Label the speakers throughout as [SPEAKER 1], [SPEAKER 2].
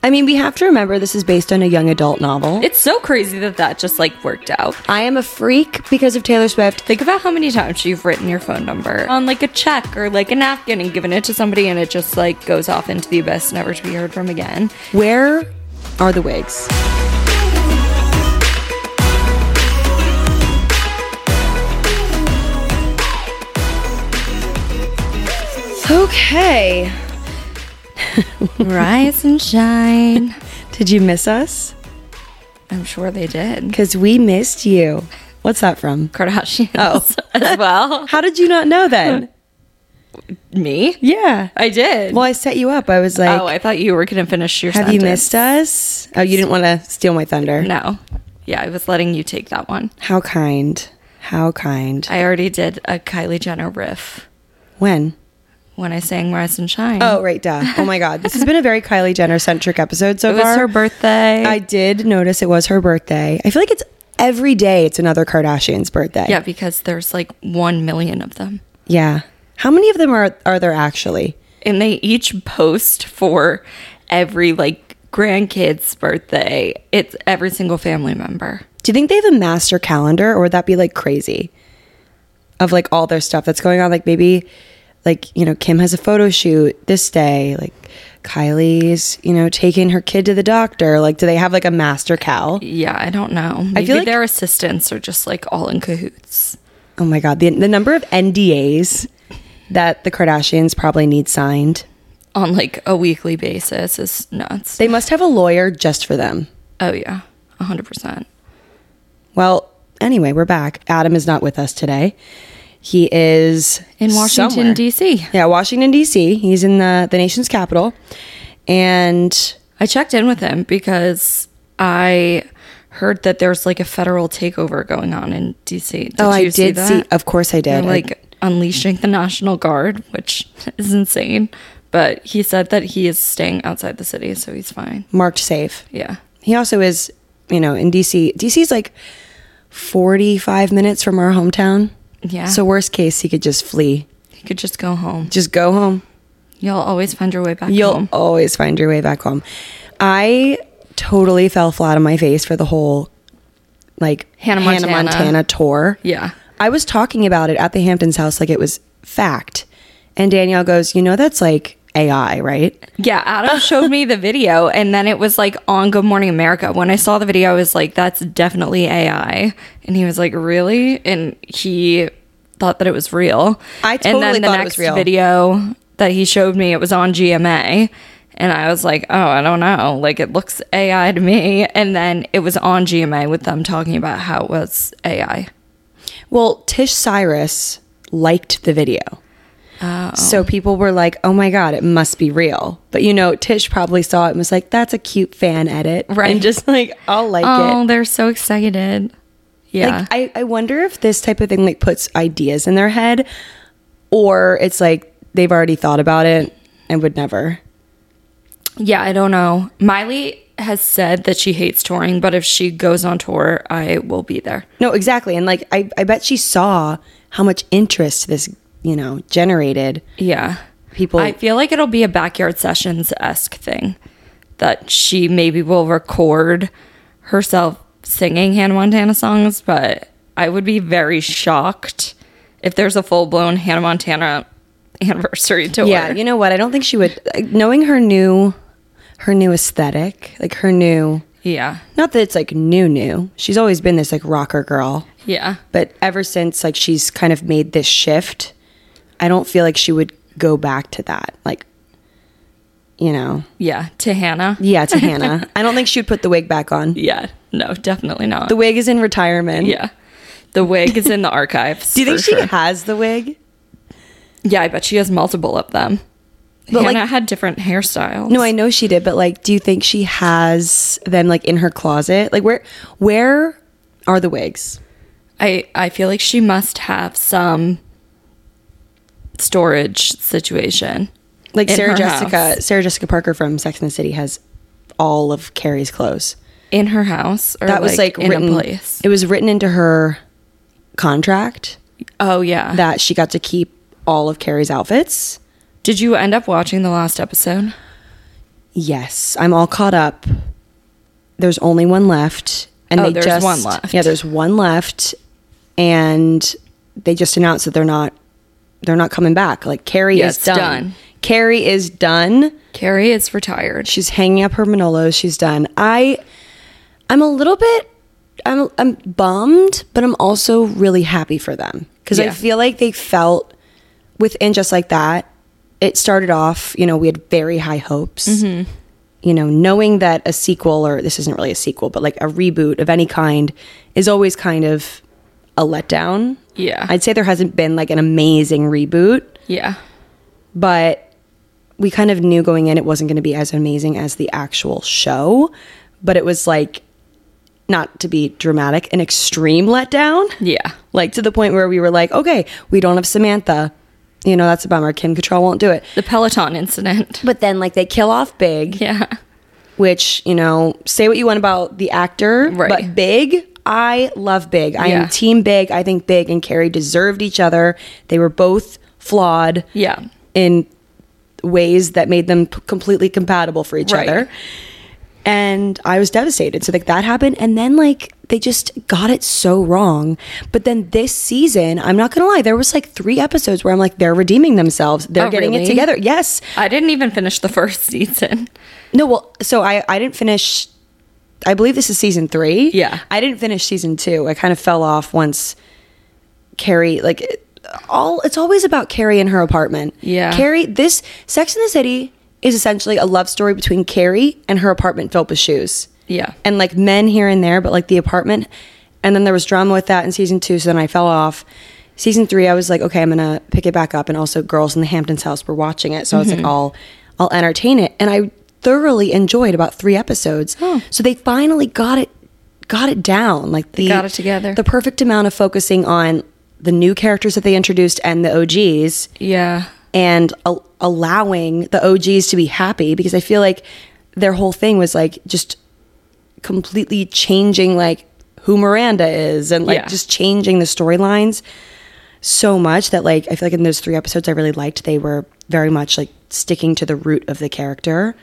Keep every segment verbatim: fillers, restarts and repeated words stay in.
[SPEAKER 1] I mean, we have to remember this is based on a young adult novel.
[SPEAKER 2] It's so crazy that that just like worked out.
[SPEAKER 1] I am a freak because of Taylor Swift.
[SPEAKER 2] Think about how many times you've written your phone number on like a check or like a napkin and given it to somebody and it just like goes off into the abyss, never to be heard from again.
[SPEAKER 1] Where are the wigs? Okay.
[SPEAKER 2] Rise and shine.
[SPEAKER 1] Did you miss us?
[SPEAKER 2] I'm sure they did.
[SPEAKER 1] Because we missed you. What's that from?
[SPEAKER 2] Kardashians
[SPEAKER 1] Oh.
[SPEAKER 2] as well.
[SPEAKER 1] How did you not know then?
[SPEAKER 2] Me?
[SPEAKER 1] Yeah.
[SPEAKER 2] I did.
[SPEAKER 1] Well, I set you up. I was like,
[SPEAKER 2] oh, I thought you were going to finish your
[SPEAKER 1] have
[SPEAKER 2] sentence.
[SPEAKER 1] you missed us? Oh, you didn't want to steal my thunder.
[SPEAKER 2] No. Yeah, I was letting you take that one.
[SPEAKER 1] How kind. How kind.
[SPEAKER 2] I already did a Kylie Jenner riff
[SPEAKER 1] When?
[SPEAKER 2] when I sang Rise and Shine.
[SPEAKER 1] Oh, right, duh. Oh my God. This has been a very Kylie Jenner-centric episode so
[SPEAKER 2] it was
[SPEAKER 1] far.
[SPEAKER 2] her birthday.
[SPEAKER 1] I did notice it was her birthday. I feel like it's every day it's another Kardashian's birthday.
[SPEAKER 2] Yeah, because there's like one million of them.
[SPEAKER 1] Yeah. How many of them are, are there actually?
[SPEAKER 2] And they each post for every like grandkid's birthday. It's every single family member.
[SPEAKER 1] Do you think they have a master calendar, or would that be like crazy? Of like all their stuff that's going on? Like maybe like, you know, Kim has a photo shoot this day. Like Kylie's, you know, taking her kid to the doctor. Like, do they have like a master cal?
[SPEAKER 2] Yeah, I don't know. Maybe
[SPEAKER 1] feel like-
[SPEAKER 2] their assistants are just like all in cahoots.
[SPEAKER 1] Oh my God. The, the number of N D As that the Kardashians probably need signed.
[SPEAKER 2] On like a weekly basis is nuts.
[SPEAKER 1] They must have a lawyer just for them.
[SPEAKER 2] Oh yeah, one hundred percent.
[SPEAKER 1] Well, anyway, we're back. Adam is not with us today. He is
[SPEAKER 2] In Washington,
[SPEAKER 1] somewhere.
[SPEAKER 2] D C
[SPEAKER 1] Yeah, Washington, D C. He's in the, the nation's capital. And
[SPEAKER 2] I checked in with him because I heard that there's like a federal takeover going on in D C. Did
[SPEAKER 1] oh, I
[SPEAKER 2] you see
[SPEAKER 1] did
[SPEAKER 2] that?
[SPEAKER 1] see. Of course I
[SPEAKER 2] They're
[SPEAKER 1] did.
[SPEAKER 2] like unleashing the National Guard, which is insane. But he said that he is staying outside the city, so he's fine.
[SPEAKER 1] Marked safe.
[SPEAKER 2] Yeah.
[SPEAKER 1] He also is, you know, in D C. D C's like forty-five minutes from our hometown.
[SPEAKER 2] Yeah.
[SPEAKER 1] So worst case, he could just flee.
[SPEAKER 2] You could just go home.
[SPEAKER 1] Just go home.
[SPEAKER 2] You'll always find your way back
[SPEAKER 1] You'll
[SPEAKER 2] home.
[SPEAKER 1] always find your way back home. I totally fell flat on my face for the whole like
[SPEAKER 2] Hannah Montana.
[SPEAKER 1] Montana tour.
[SPEAKER 2] Yeah.
[SPEAKER 1] I was talking about it at the Hamptons house like it was fact. And Danielle goes, you know, that's like A I, right?
[SPEAKER 2] Yeah, Adam showed me the video, and then it was like on Good Morning America. When I saw the video, I was like, that's definitely A I. And he was like, really? And he thought that it was real.
[SPEAKER 1] I totally
[SPEAKER 2] And then the
[SPEAKER 1] thought it
[SPEAKER 2] next
[SPEAKER 1] was real.
[SPEAKER 2] video that he showed me, it was on G M A. And I was like, oh, I don't know. Like, it looks A I to me. And then it was on G M A with them talking about how it was A I.
[SPEAKER 1] Well, Tish Cyrus liked the video.
[SPEAKER 2] Oh.
[SPEAKER 1] So people were like, oh my God, it must be real. But you know, Tish probably saw it and was like, that's a cute fan edit.
[SPEAKER 2] Right.
[SPEAKER 1] And just like, I'll like
[SPEAKER 2] Oh,
[SPEAKER 1] it.
[SPEAKER 2] they're so excited. Yeah.
[SPEAKER 1] Like, I, I wonder if this type of thing like puts ideas in their head, or it's like they've already thought about it and would never.
[SPEAKER 2] Yeah, I don't know. Miley has said that she hates touring, but if she goes on tour, I will be there.
[SPEAKER 1] No, exactly. And like, I, I bet she saw how much interest this, you know, generated.
[SPEAKER 2] Yeah.
[SPEAKER 1] People.
[SPEAKER 2] I feel like it'll be a Backyard Sessions-esque thing, that she maybe will record herself singing Hannah Montana songs, but I would be very shocked if there's a full-blown Hannah Montana anniversary tour.
[SPEAKER 1] Yeah, you know what? I don't think she would. Knowing her new, her new aesthetic, like her new.
[SPEAKER 2] Yeah.
[SPEAKER 1] Not that it's like new, new. She's always been this like rocker girl.
[SPEAKER 2] Yeah.
[SPEAKER 1] But ever since like she's kind of made this shift, I don't feel like she would go back to that. Like, you know.
[SPEAKER 2] Yeah. To Hannah.
[SPEAKER 1] Yeah, to Hannah. I don't think she would put the wig back on.
[SPEAKER 2] Yeah. No, definitely not.
[SPEAKER 1] The wig is in retirement.
[SPEAKER 2] Yeah. The wig is in the archives.
[SPEAKER 1] Do you think
[SPEAKER 2] for
[SPEAKER 1] she
[SPEAKER 2] sure.
[SPEAKER 1] has the wig?
[SPEAKER 2] Yeah, I bet she has multiple of them.
[SPEAKER 1] But,
[SPEAKER 2] Hannah
[SPEAKER 1] like-
[SPEAKER 2] had different hairstyles.
[SPEAKER 1] No, I know she did, but like, do you think she has them like in her closet? Like, where, where are the wigs?
[SPEAKER 2] I, I feel like she must have some storage situation.
[SPEAKER 1] Like
[SPEAKER 2] in
[SPEAKER 1] Sarah
[SPEAKER 2] her
[SPEAKER 1] Jessica,
[SPEAKER 2] house.
[SPEAKER 1] Sarah Jessica Parker from Sex and the City has all of Carrie's clothes.
[SPEAKER 2] In her house? Or
[SPEAKER 1] That was like
[SPEAKER 2] in
[SPEAKER 1] written,
[SPEAKER 2] a place?
[SPEAKER 1] It was written into her contract
[SPEAKER 2] Oh, yeah.
[SPEAKER 1] that she got to keep all of Carrie's outfits.
[SPEAKER 2] Did you end up watching the last episode?
[SPEAKER 1] Yes, I'm all caught up. There's only one left, and
[SPEAKER 2] Oh,
[SPEAKER 1] they
[SPEAKER 2] there's
[SPEAKER 1] just
[SPEAKER 2] one left.
[SPEAKER 1] yeah, there's one left, and they just announced that they're not they're not coming back. Like Carrie
[SPEAKER 2] Yeah,
[SPEAKER 1] is
[SPEAKER 2] it's
[SPEAKER 1] done.
[SPEAKER 2] done.
[SPEAKER 1] Carrie is done.
[SPEAKER 2] Carrie is retired.
[SPEAKER 1] She's hanging up her Manolos. She's done. I I'm a little bit I'm I'm bummed, but I'm also really happy for them because I
[SPEAKER 2] Yeah.
[SPEAKER 1] feel like they felt within Just Like That. It started off, you know, we had very high hopes.
[SPEAKER 2] Mm-hmm.
[SPEAKER 1] You know, knowing that a sequel, or this isn't really a sequel, but like a reboot of any kind is always kind of a letdown.
[SPEAKER 2] Yeah.
[SPEAKER 1] I'd say there hasn't been like an amazing reboot,
[SPEAKER 2] Yeah.
[SPEAKER 1] but we kind of knew going in it wasn't going to be as amazing as the actual show. But it was like, not to be dramatic, an extreme letdown.
[SPEAKER 2] Yeah.
[SPEAKER 1] Like to the point where we were like, okay, we don't have Samantha. You know, that's a bummer. Kim Cattrall won't do it.
[SPEAKER 2] The Peloton incident.
[SPEAKER 1] But then like they kill off Big.
[SPEAKER 2] Yeah.
[SPEAKER 1] Which, you know, say what you want about the actor,
[SPEAKER 2] Right.
[SPEAKER 1] but Big, I love Big. I
[SPEAKER 2] Yeah.
[SPEAKER 1] am team Big. I think Big and Carrie deserved each other. They were both flawed
[SPEAKER 2] Yeah.
[SPEAKER 1] in ways that made them p- completely compatible for each
[SPEAKER 2] Right.
[SPEAKER 1] other. And I was devastated. So like that happened, and then like they just got it so wrong. But then this season, I'm not gonna lie, there was like three episodes where I'm like, they're redeeming themselves. They're
[SPEAKER 2] Oh,
[SPEAKER 1] getting it
[SPEAKER 2] really?
[SPEAKER 1] together. Yes.
[SPEAKER 2] I didn't even finish the first season.
[SPEAKER 1] No, well, so I, I didn't finish, I believe this is season three.
[SPEAKER 2] Yeah.
[SPEAKER 1] I didn't finish season two. I kind of fell off once Carrie, like, it- all, it's always about Carrie and her apartment.
[SPEAKER 2] Yeah.
[SPEAKER 1] Carrie, this, Sex in the City is essentially a love story between Carrie and her apartment filled with shoes.
[SPEAKER 2] Yeah.
[SPEAKER 1] And like men here and there, but like the apartment. And then there was drama with that in season two, so then I fell off. Season three, I was like, okay, I'm gonna pick it back up. And also Girls in the Hamptons house were watching it. So I was like, I'll I'll entertain it. And I thoroughly enjoyed about three episodes.
[SPEAKER 2] Oh.
[SPEAKER 1] So they finally got it got it down. Like the
[SPEAKER 2] got it together.
[SPEAKER 1] The perfect amount of focusing on the new characters that they introduced and the O Gs,
[SPEAKER 2] Yeah.
[SPEAKER 1] and al- allowing the O Gs to be happy, because I feel like their whole thing was like just completely changing like who Miranda is, and like
[SPEAKER 2] Yeah.
[SPEAKER 1] just changing the storylines so much that like I feel like in those three episodes I really liked, they were very much like sticking to the root of the character.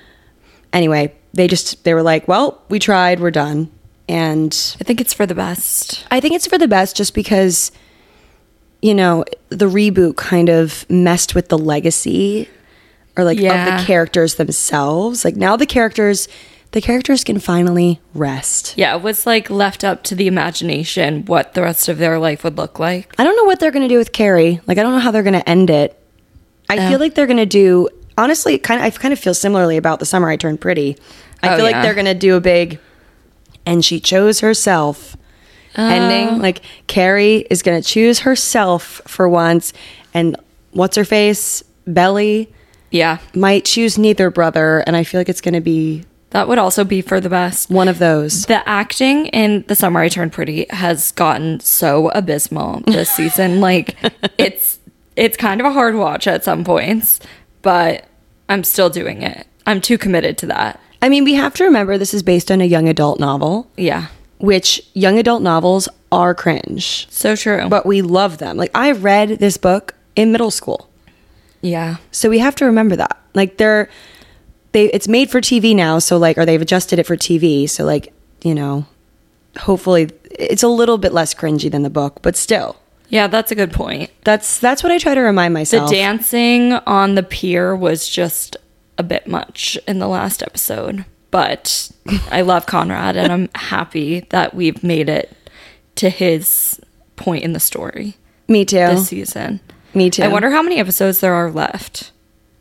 [SPEAKER 1] Anyway, they just they were like, well, we tried, we're done. And
[SPEAKER 2] I think it's for the best.
[SPEAKER 1] I think it's for the best, just because, you know, the reboot kind of messed with the legacy, or like of
[SPEAKER 2] Yeah.
[SPEAKER 1] the characters themselves. Like now the characters, the characters can finally rest.
[SPEAKER 2] Yeah, it was like left up to the imagination what the rest of their life would look like.
[SPEAKER 1] I don't know what they're going to do with Carrie. Like I don't know how they're going to end it. I
[SPEAKER 2] Yeah.
[SPEAKER 1] feel like they're going to do, honestly, kind of, I kind of feel similarly about The Summer I Turned Pretty. I
[SPEAKER 2] Oh,
[SPEAKER 1] feel like
[SPEAKER 2] yeah.
[SPEAKER 1] they're going to do a big, and she chose herself ending. Like Carrie is going to choose herself for once, and what's her face, Belly,
[SPEAKER 2] Yeah.
[SPEAKER 1] might choose neither brother, and I feel like it's going to be
[SPEAKER 2] That would also be for the best.
[SPEAKER 1] one of those.
[SPEAKER 2] The acting in The Summer I Turned Pretty has gotten so abysmal this season. Like it's it's kind of a hard watch at some points, but I'm still doing it. I'm too committed to that.
[SPEAKER 1] I mean, we have to remember this is based on a young adult novel,
[SPEAKER 2] Yeah.
[SPEAKER 1] which young adult novels are cringe,
[SPEAKER 2] So true.
[SPEAKER 1] but we love them. Like I read this book in middle school.
[SPEAKER 2] yeah.
[SPEAKER 1] So we have to remember that. Like they're they it's made for T V now, so like, or they've adjusted it for T V, so like, you know, hopefully it's a little bit less cringy than the book, but still.
[SPEAKER 2] Yeah, that's a good point.
[SPEAKER 1] That's that's what I try to remind
[SPEAKER 2] The
[SPEAKER 1] myself.
[SPEAKER 2] dancing on the pier was just a bit much in the last episode, but I love Conrad and I'm happy that we've made it to his point in the story
[SPEAKER 1] Me too.
[SPEAKER 2] this season.
[SPEAKER 1] Me too.
[SPEAKER 2] I wonder how many episodes there are left.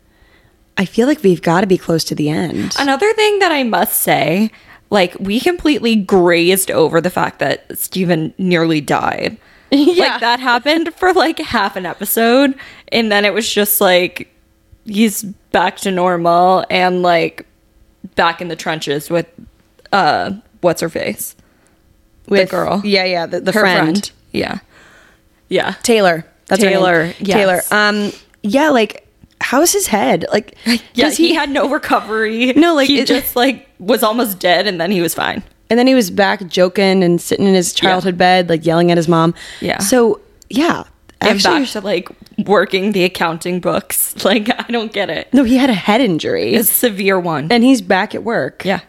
[SPEAKER 1] I feel like we've got to be close to the end.
[SPEAKER 2] Another thing that I must say, like we completely grazed over the fact that Steven nearly died.
[SPEAKER 1] Yeah.
[SPEAKER 2] Like that happened for like half an episode and then it was just like he's back to normal and like back in the trenches with uh what's her face?
[SPEAKER 1] With
[SPEAKER 2] the girl.
[SPEAKER 1] Yeah, yeah, the, the
[SPEAKER 2] Her
[SPEAKER 1] friend.
[SPEAKER 2] Yeah. Yeah.
[SPEAKER 1] Taylor. That's her name.
[SPEAKER 2] Taylor, yes.
[SPEAKER 1] Taylor. Um yeah, like how's his head? Like
[SPEAKER 2] Yeah,
[SPEAKER 1] does
[SPEAKER 2] he, had no recovery.
[SPEAKER 1] No, like,
[SPEAKER 2] he
[SPEAKER 1] it-
[SPEAKER 2] just like was almost dead and then he was fine.
[SPEAKER 1] And then he was back joking and sitting in his childhood bed, like yelling at his mom.
[SPEAKER 2] Yeah.
[SPEAKER 1] So, yeah,
[SPEAKER 2] and
[SPEAKER 1] Actually-
[SPEAKER 2] back to like working the accounting books. Like, I don't get it.
[SPEAKER 1] No, he had a head injury.
[SPEAKER 2] It's a severe one.
[SPEAKER 1] And he's back at work.
[SPEAKER 2] Yeah.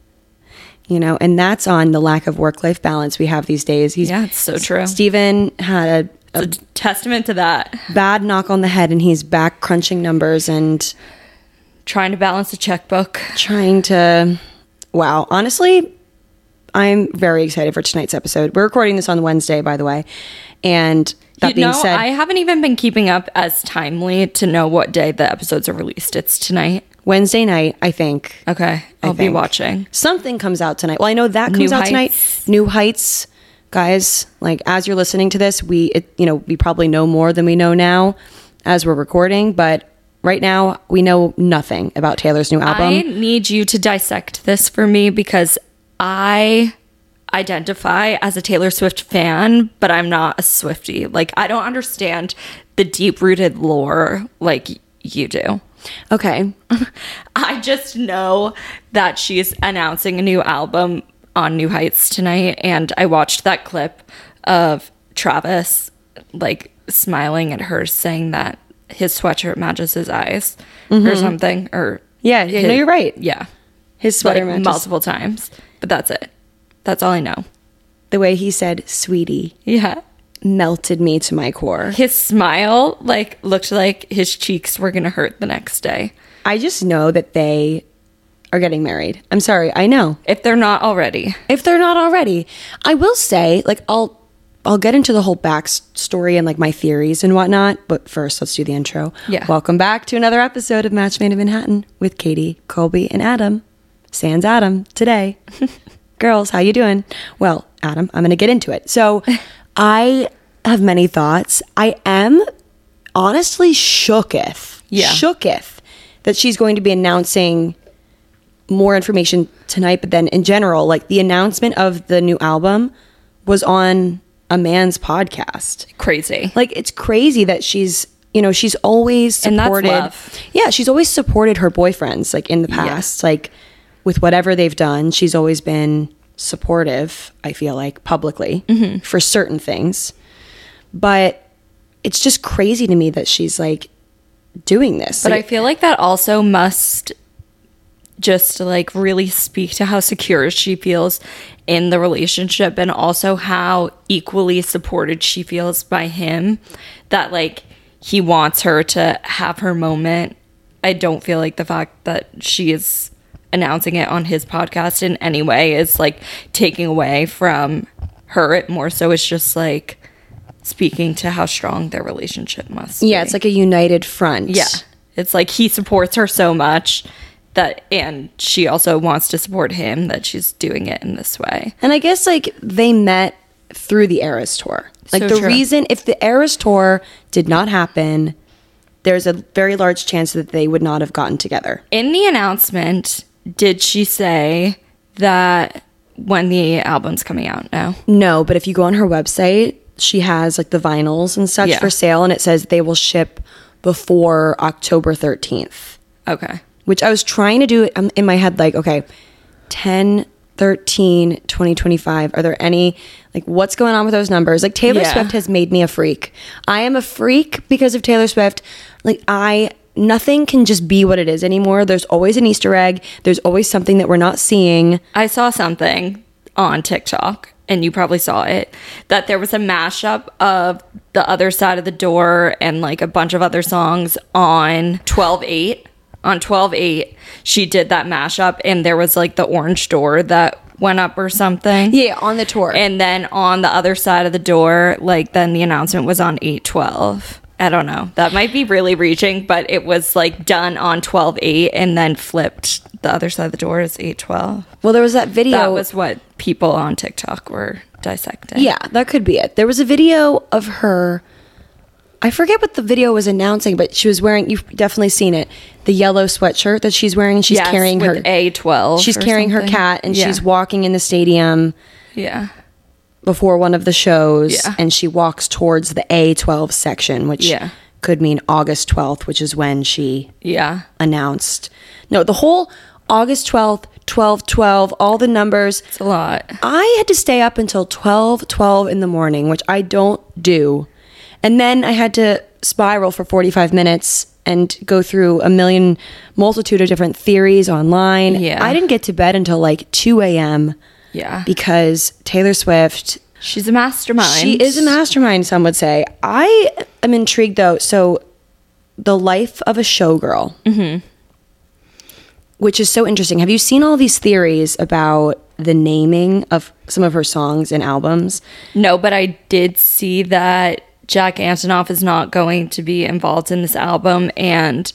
[SPEAKER 1] You know, and that's on the lack of work-life balance we have these days. He's,
[SPEAKER 2] Yeah, it's so true.
[SPEAKER 1] Steven had a,
[SPEAKER 2] It's a testament to that.
[SPEAKER 1] bad knock on the head, and he's back crunching numbers and
[SPEAKER 2] Trying to balance a checkbook.
[SPEAKER 1] trying to... Wow. Honestly, I'm very excited for tonight's episode. We're recording this on Wednesday, by the way. And that
[SPEAKER 2] You
[SPEAKER 1] being
[SPEAKER 2] know,
[SPEAKER 1] said...
[SPEAKER 2] I haven't even been keeping up as timely to know what day the episodes are released. It's tonight.
[SPEAKER 1] Wednesday night, I think.
[SPEAKER 2] Okay. I'll be
[SPEAKER 1] think.
[SPEAKER 2] watching.
[SPEAKER 1] Something comes out tonight. Well, I know that comes
[SPEAKER 2] New
[SPEAKER 1] out tonight.
[SPEAKER 2] Heights.
[SPEAKER 1] New Heights, guys. Like, as you're listening to this, we, it, you know, we probably know more than we know now as we're recording. But right now, we know nothing about Taylor's new album.
[SPEAKER 2] I need you to dissect this for me because I identify as a Taylor Swift fan, but I'm not a Swiftie. Like, I don't understand the deep-rooted lore like you do.
[SPEAKER 1] Okay.
[SPEAKER 2] I just know that she's announcing a new album on New Heights tonight, and I watched that clip of Travis like smiling at her saying that his sweatshirt matches his eyes or something, or
[SPEAKER 1] Yeah, yeah, no,
[SPEAKER 2] his-
[SPEAKER 1] you're right.
[SPEAKER 2] yeah,
[SPEAKER 1] His sweater
[SPEAKER 2] like
[SPEAKER 1] matches.
[SPEAKER 2] multiple times, but that's it. That's all I know.
[SPEAKER 1] The way he said, sweetie,
[SPEAKER 2] Yeah.
[SPEAKER 1] melted me to my core.
[SPEAKER 2] His smile like looked like his cheeks were gonna hurt the next day.
[SPEAKER 1] I just know that they are getting married. I'm sorry. I know.
[SPEAKER 2] If they're not already.
[SPEAKER 1] If they're not already. I will say, like, I'll I'll get into the whole backstory and like my theories and whatnot, but first let's do the intro.
[SPEAKER 2] Yeah.
[SPEAKER 1] Welcome back to another episode of Match Made in Manhattan with Katie, Colby, and Adam. Sans Adam today. Girls, how you doing? Well, Adam, I'm gonna get into it. So I have many thoughts. I am honestly shooketh.
[SPEAKER 2] Yeah.
[SPEAKER 1] Shooketh that she's going to be announcing more information tonight, but then in general, like the announcement of the new album was on a man's podcast.
[SPEAKER 2] Crazy.
[SPEAKER 1] Like, it's crazy that she's, you know, she's always
[SPEAKER 2] And that's
[SPEAKER 1] supported.
[SPEAKER 2] love.
[SPEAKER 1] Yeah, she's always supported her boyfriends, like in the past, like with whatever they've done. She's always been supportive, I feel like, publicly
[SPEAKER 2] Mm-hmm.
[SPEAKER 1] for certain things. But it's just crazy to me that she's like doing this.
[SPEAKER 2] But
[SPEAKER 1] Like,
[SPEAKER 2] I feel like that also must just like really speak to how secure she feels in the relationship and also how equally supported she feels by him, that like he wants her to have her moment. I don't feel like the fact that she is announcing it on his podcast in any way is like taking away from her. It more so it's just like speaking to how strong their relationship must be.
[SPEAKER 1] yeah, it's like a united front.
[SPEAKER 2] Yeah. It's like he supports her so much that, and she also wants to support him, that she's doing it in this way.
[SPEAKER 1] And I guess like they met through the Eras tour. Like
[SPEAKER 2] So
[SPEAKER 1] the
[SPEAKER 2] true.
[SPEAKER 1] reason, if the Eras tour did not happen, there's a very large chance that they would not have gotten together.
[SPEAKER 2] In the announcement, did she say that when the album's coming out? No.
[SPEAKER 1] No, but if you go on her website, she has like the vinyls and such
[SPEAKER 2] Yeah.
[SPEAKER 1] for sale, and it says they will ship before October thirteenth.
[SPEAKER 2] Okay.
[SPEAKER 1] Which I was trying to do um, in my head, like, okay, ten, thirteen, twenty twenty-five. Are there any, like, what's going on with those numbers? Like, Taylor
[SPEAKER 2] Yeah.
[SPEAKER 1] Swift has made me a freak. I am a freak because of Taylor Swift. Like, I, nothing can just be what it is anymore. There's always an Easter egg. There's always something that we're not seeing.
[SPEAKER 2] I saw something on TikTok, and you probably saw it, that there was a mashup of The Other Side of the Door and like a bunch of other songs on twelve eight. On twelve eight, she did that mashup, and there was like the orange door that went up or something.
[SPEAKER 1] Yeah, on the tour.
[SPEAKER 2] And then on the other side of the door, like then the announcement was on eight twelve. I don't know. That might be really reaching, but it was like done on twelve eight and then flipped. The other side of the door is eight twelve.
[SPEAKER 1] Well, there was that video.
[SPEAKER 2] That was what people on TikTok were dissecting.
[SPEAKER 1] Yeah, that could be it. There was a video of her. I forget what the video was announcing, but she was wearing, you've definitely seen it, the yellow sweatshirt that she's wearing. She's
[SPEAKER 2] Yes,
[SPEAKER 1] carrying her
[SPEAKER 2] with A twelve.
[SPEAKER 1] She's
[SPEAKER 2] or
[SPEAKER 1] carrying her
[SPEAKER 2] something.
[SPEAKER 1] cat, and
[SPEAKER 2] Yeah.
[SPEAKER 1] she's walking in the stadium
[SPEAKER 2] Yeah.
[SPEAKER 1] before one of the shows,
[SPEAKER 2] Yeah.
[SPEAKER 1] and she walks towards the A twelve section, which
[SPEAKER 2] Yeah.
[SPEAKER 1] could mean August twelfth, which is when she
[SPEAKER 2] Yeah.
[SPEAKER 1] announced. No, the whole August twelfth, twelve twelve, all the numbers.
[SPEAKER 2] It's a lot.
[SPEAKER 1] I had to stay up until twelve twelve in the morning, which I don't do. And then I had to spiral for forty-five minutes and go through a million multitude of different theories online.
[SPEAKER 2] Yeah.
[SPEAKER 1] I didn't get to bed until like two a.m.
[SPEAKER 2] Yeah.
[SPEAKER 1] because Taylor Swift,
[SPEAKER 2] She's a mastermind.
[SPEAKER 1] she is a mastermind, some would say. I am intrigued though. So the life of a showgirl, mm-hmm. which is so interesting. Have you seen all these theories about the naming of some of her songs and albums?
[SPEAKER 2] No, but I did see that Jack Antonoff is not going to be involved in this album, and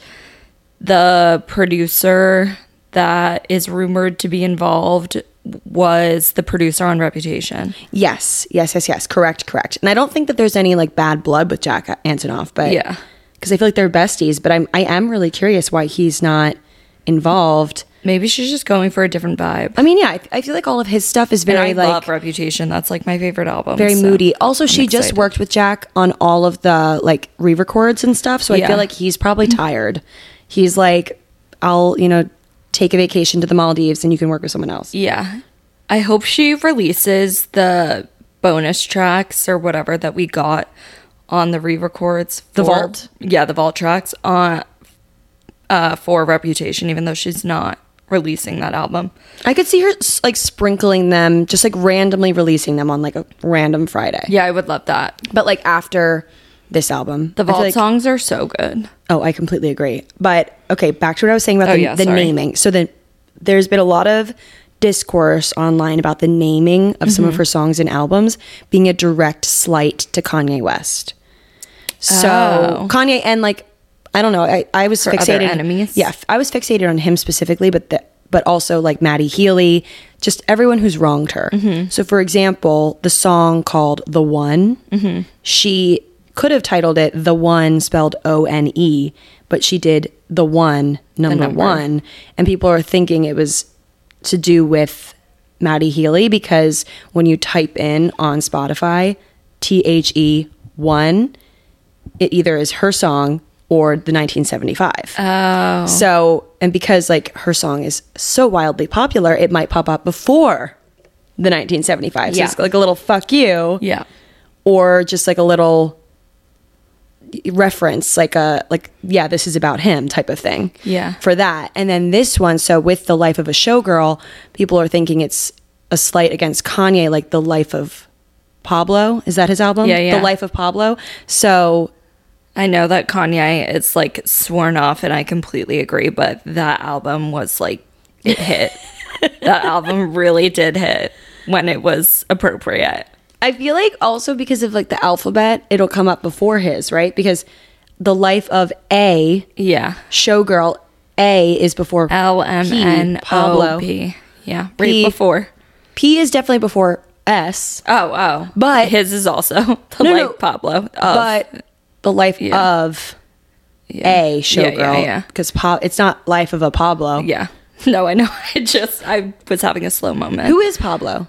[SPEAKER 2] the producer that is rumored to be involved was the producer on Reputation.
[SPEAKER 1] Yes, yes, yes, yes. Correct, correct. And I don't think that there's any like bad blood with Jack Antonoff, but
[SPEAKER 2] Yeah.
[SPEAKER 1] because I feel like they're besties. But I'm I am really curious why he's not involved.
[SPEAKER 2] Maybe she's just going for a different vibe.
[SPEAKER 1] I mean, yeah, I, I feel like all of his stuff is
[SPEAKER 2] And
[SPEAKER 1] very
[SPEAKER 2] I
[SPEAKER 1] like
[SPEAKER 2] love Reputation. That's like my favorite album.
[SPEAKER 1] very
[SPEAKER 2] so
[SPEAKER 1] moody. Also,
[SPEAKER 2] I'm
[SPEAKER 1] she just
[SPEAKER 2] excited.
[SPEAKER 1] worked with Jack on all of the like re-records and stuff. So I
[SPEAKER 2] Yeah.
[SPEAKER 1] feel like he's probably tired. He's like, I'll you know take a vacation to the Maldives and you can work with someone else.
[SPEAKER 2] Yeah. I hope she releases the bonus tracks or whatever that we got on the re-records.
[SPEAKER 1] The
[SPEAKER 2] for-
[SPEAKER 1] vault?
[SPEAKER 2] Yeah, the vault tracks on uh, for Reputation, even though she's not releasing that album.
[SPEAKER 1] I could see her s- like sprinkling them, just like randomly releasing them on like a random Friday.
[SPEAKER 2] Yeah, I would love that.
[SPEAKER 1] But like after this album,
[SPEAKER 2] The
[SPEAKER 1] I feel
[SPEAKER 2] vault
[SPEAKER 1] like-
[SPEAKER 2] songs are so good.
[SPEAKER 1] Oh, I completely agree. But okay, back to what I was saying about
[SPEAKER 2] Oh,
[SPEAKER 1] the,
[SPEAKER 2] yeah,
[SPEAKER 1] the
[SPEAKER 2] sorry.
[SPEAKER 1] naming. So then there's been a lot of discourse online about the naming of some of
[SPEAKER 2] Mm-hmm.
[SPEAKER 1] her songs and albums being a direct slight to Kanye West. So
[SPEAKER 2] Oh.
[SPEAKER 1] Kanye and like I don't know, I, I was
[SPEAKER 2] Her other
[SPEAKER 1] fixated
[SPEAKER 2] enemies?
[SPEAKER 1] Yeah, I was fixated on him specifically, but the, but also like Maddie Healy, just everyone who's wronged her.
[SPEAKER 2] Mm-hmm.
[SPEAKER 1] So for example, the song called The One,
[SPEAKER 2] Mm-hmm.
[SPEAKER 1] she could have titled it The One spelled O N E, but she did The One, number,
[SPEAKER 2] number.
[SPEAKER 1] one. And people are thinking it was to do with Maddie Healy because when you type in on Spotify, T H E one, it either is her song or the nineteen seventy-five.
[SPEAKER 2] Oh.
[SPEAKER 1] So, and because like her song is so wildly popular, it might pop up before the nineteen seventy-five. So
[SPEAKER 2] Yeah.
[SPEAKER 1] it's like a little fuck you.
[SPEAKER 2] Yeah.
[SPEAKER 1] Or just like a little reference, like a like yeah, this is about him type of thing.
[SPEAKER 2] Yeah.
[SPEAKER 1] For that. And then this one, so with The Life of a Showgirl, people are thinking it's a slight against Kanye, like The Life of Pablo. Is that his album?
[SPEAKER 2] Yeah, yeah.
[SPEAKER 1] The Life of Pablo. So
[SPEAKER 2] I know that Kanye is like sworn off, and I completely agree, but that album was like, it hit. That album really did hit when it was appropriate.
[SPEAKER 1] I feel like also because of like the alphabet, it'll come up before his, right? Because The Life of a
[SPEAKER 2] Yeah.
[SPEAKER 1] Showgirl, A is before
[SPEAKER 2] L M N O P. Yeah. Right
[SPEAKER 1] P.
[SPEAKER 2] before.
[SPEAKER 1] P is definitely before S,
[SPEAKER 2] Oh, oh.
[SPEAKER 1] But-
[SPEAKER 2] his is also the
[SPEAKER 1] No,
[SPEAKER 2] like
[SPEAKER 1] no.
[SPEAKER 2] Pablo. Of,
[SPEAKER 1] but The Life
[SPEAKER 2] Yeah.
[SPEAKER 1] of
[SPEAKER 2] yeah.
[SPEAKER 1] a
[SPEAKER 2] Yeah,
[SPEAKER 1] Showgirl.
[SPEAKER 2] Yeah, yeah.
[SPEAKER 1] Because pa- it's not Life of a Pablo.
[SPEAKER 2] Yeah. No, I know. I just, I was having a slow moment.
[SPEAKER 1] Who is Pablo?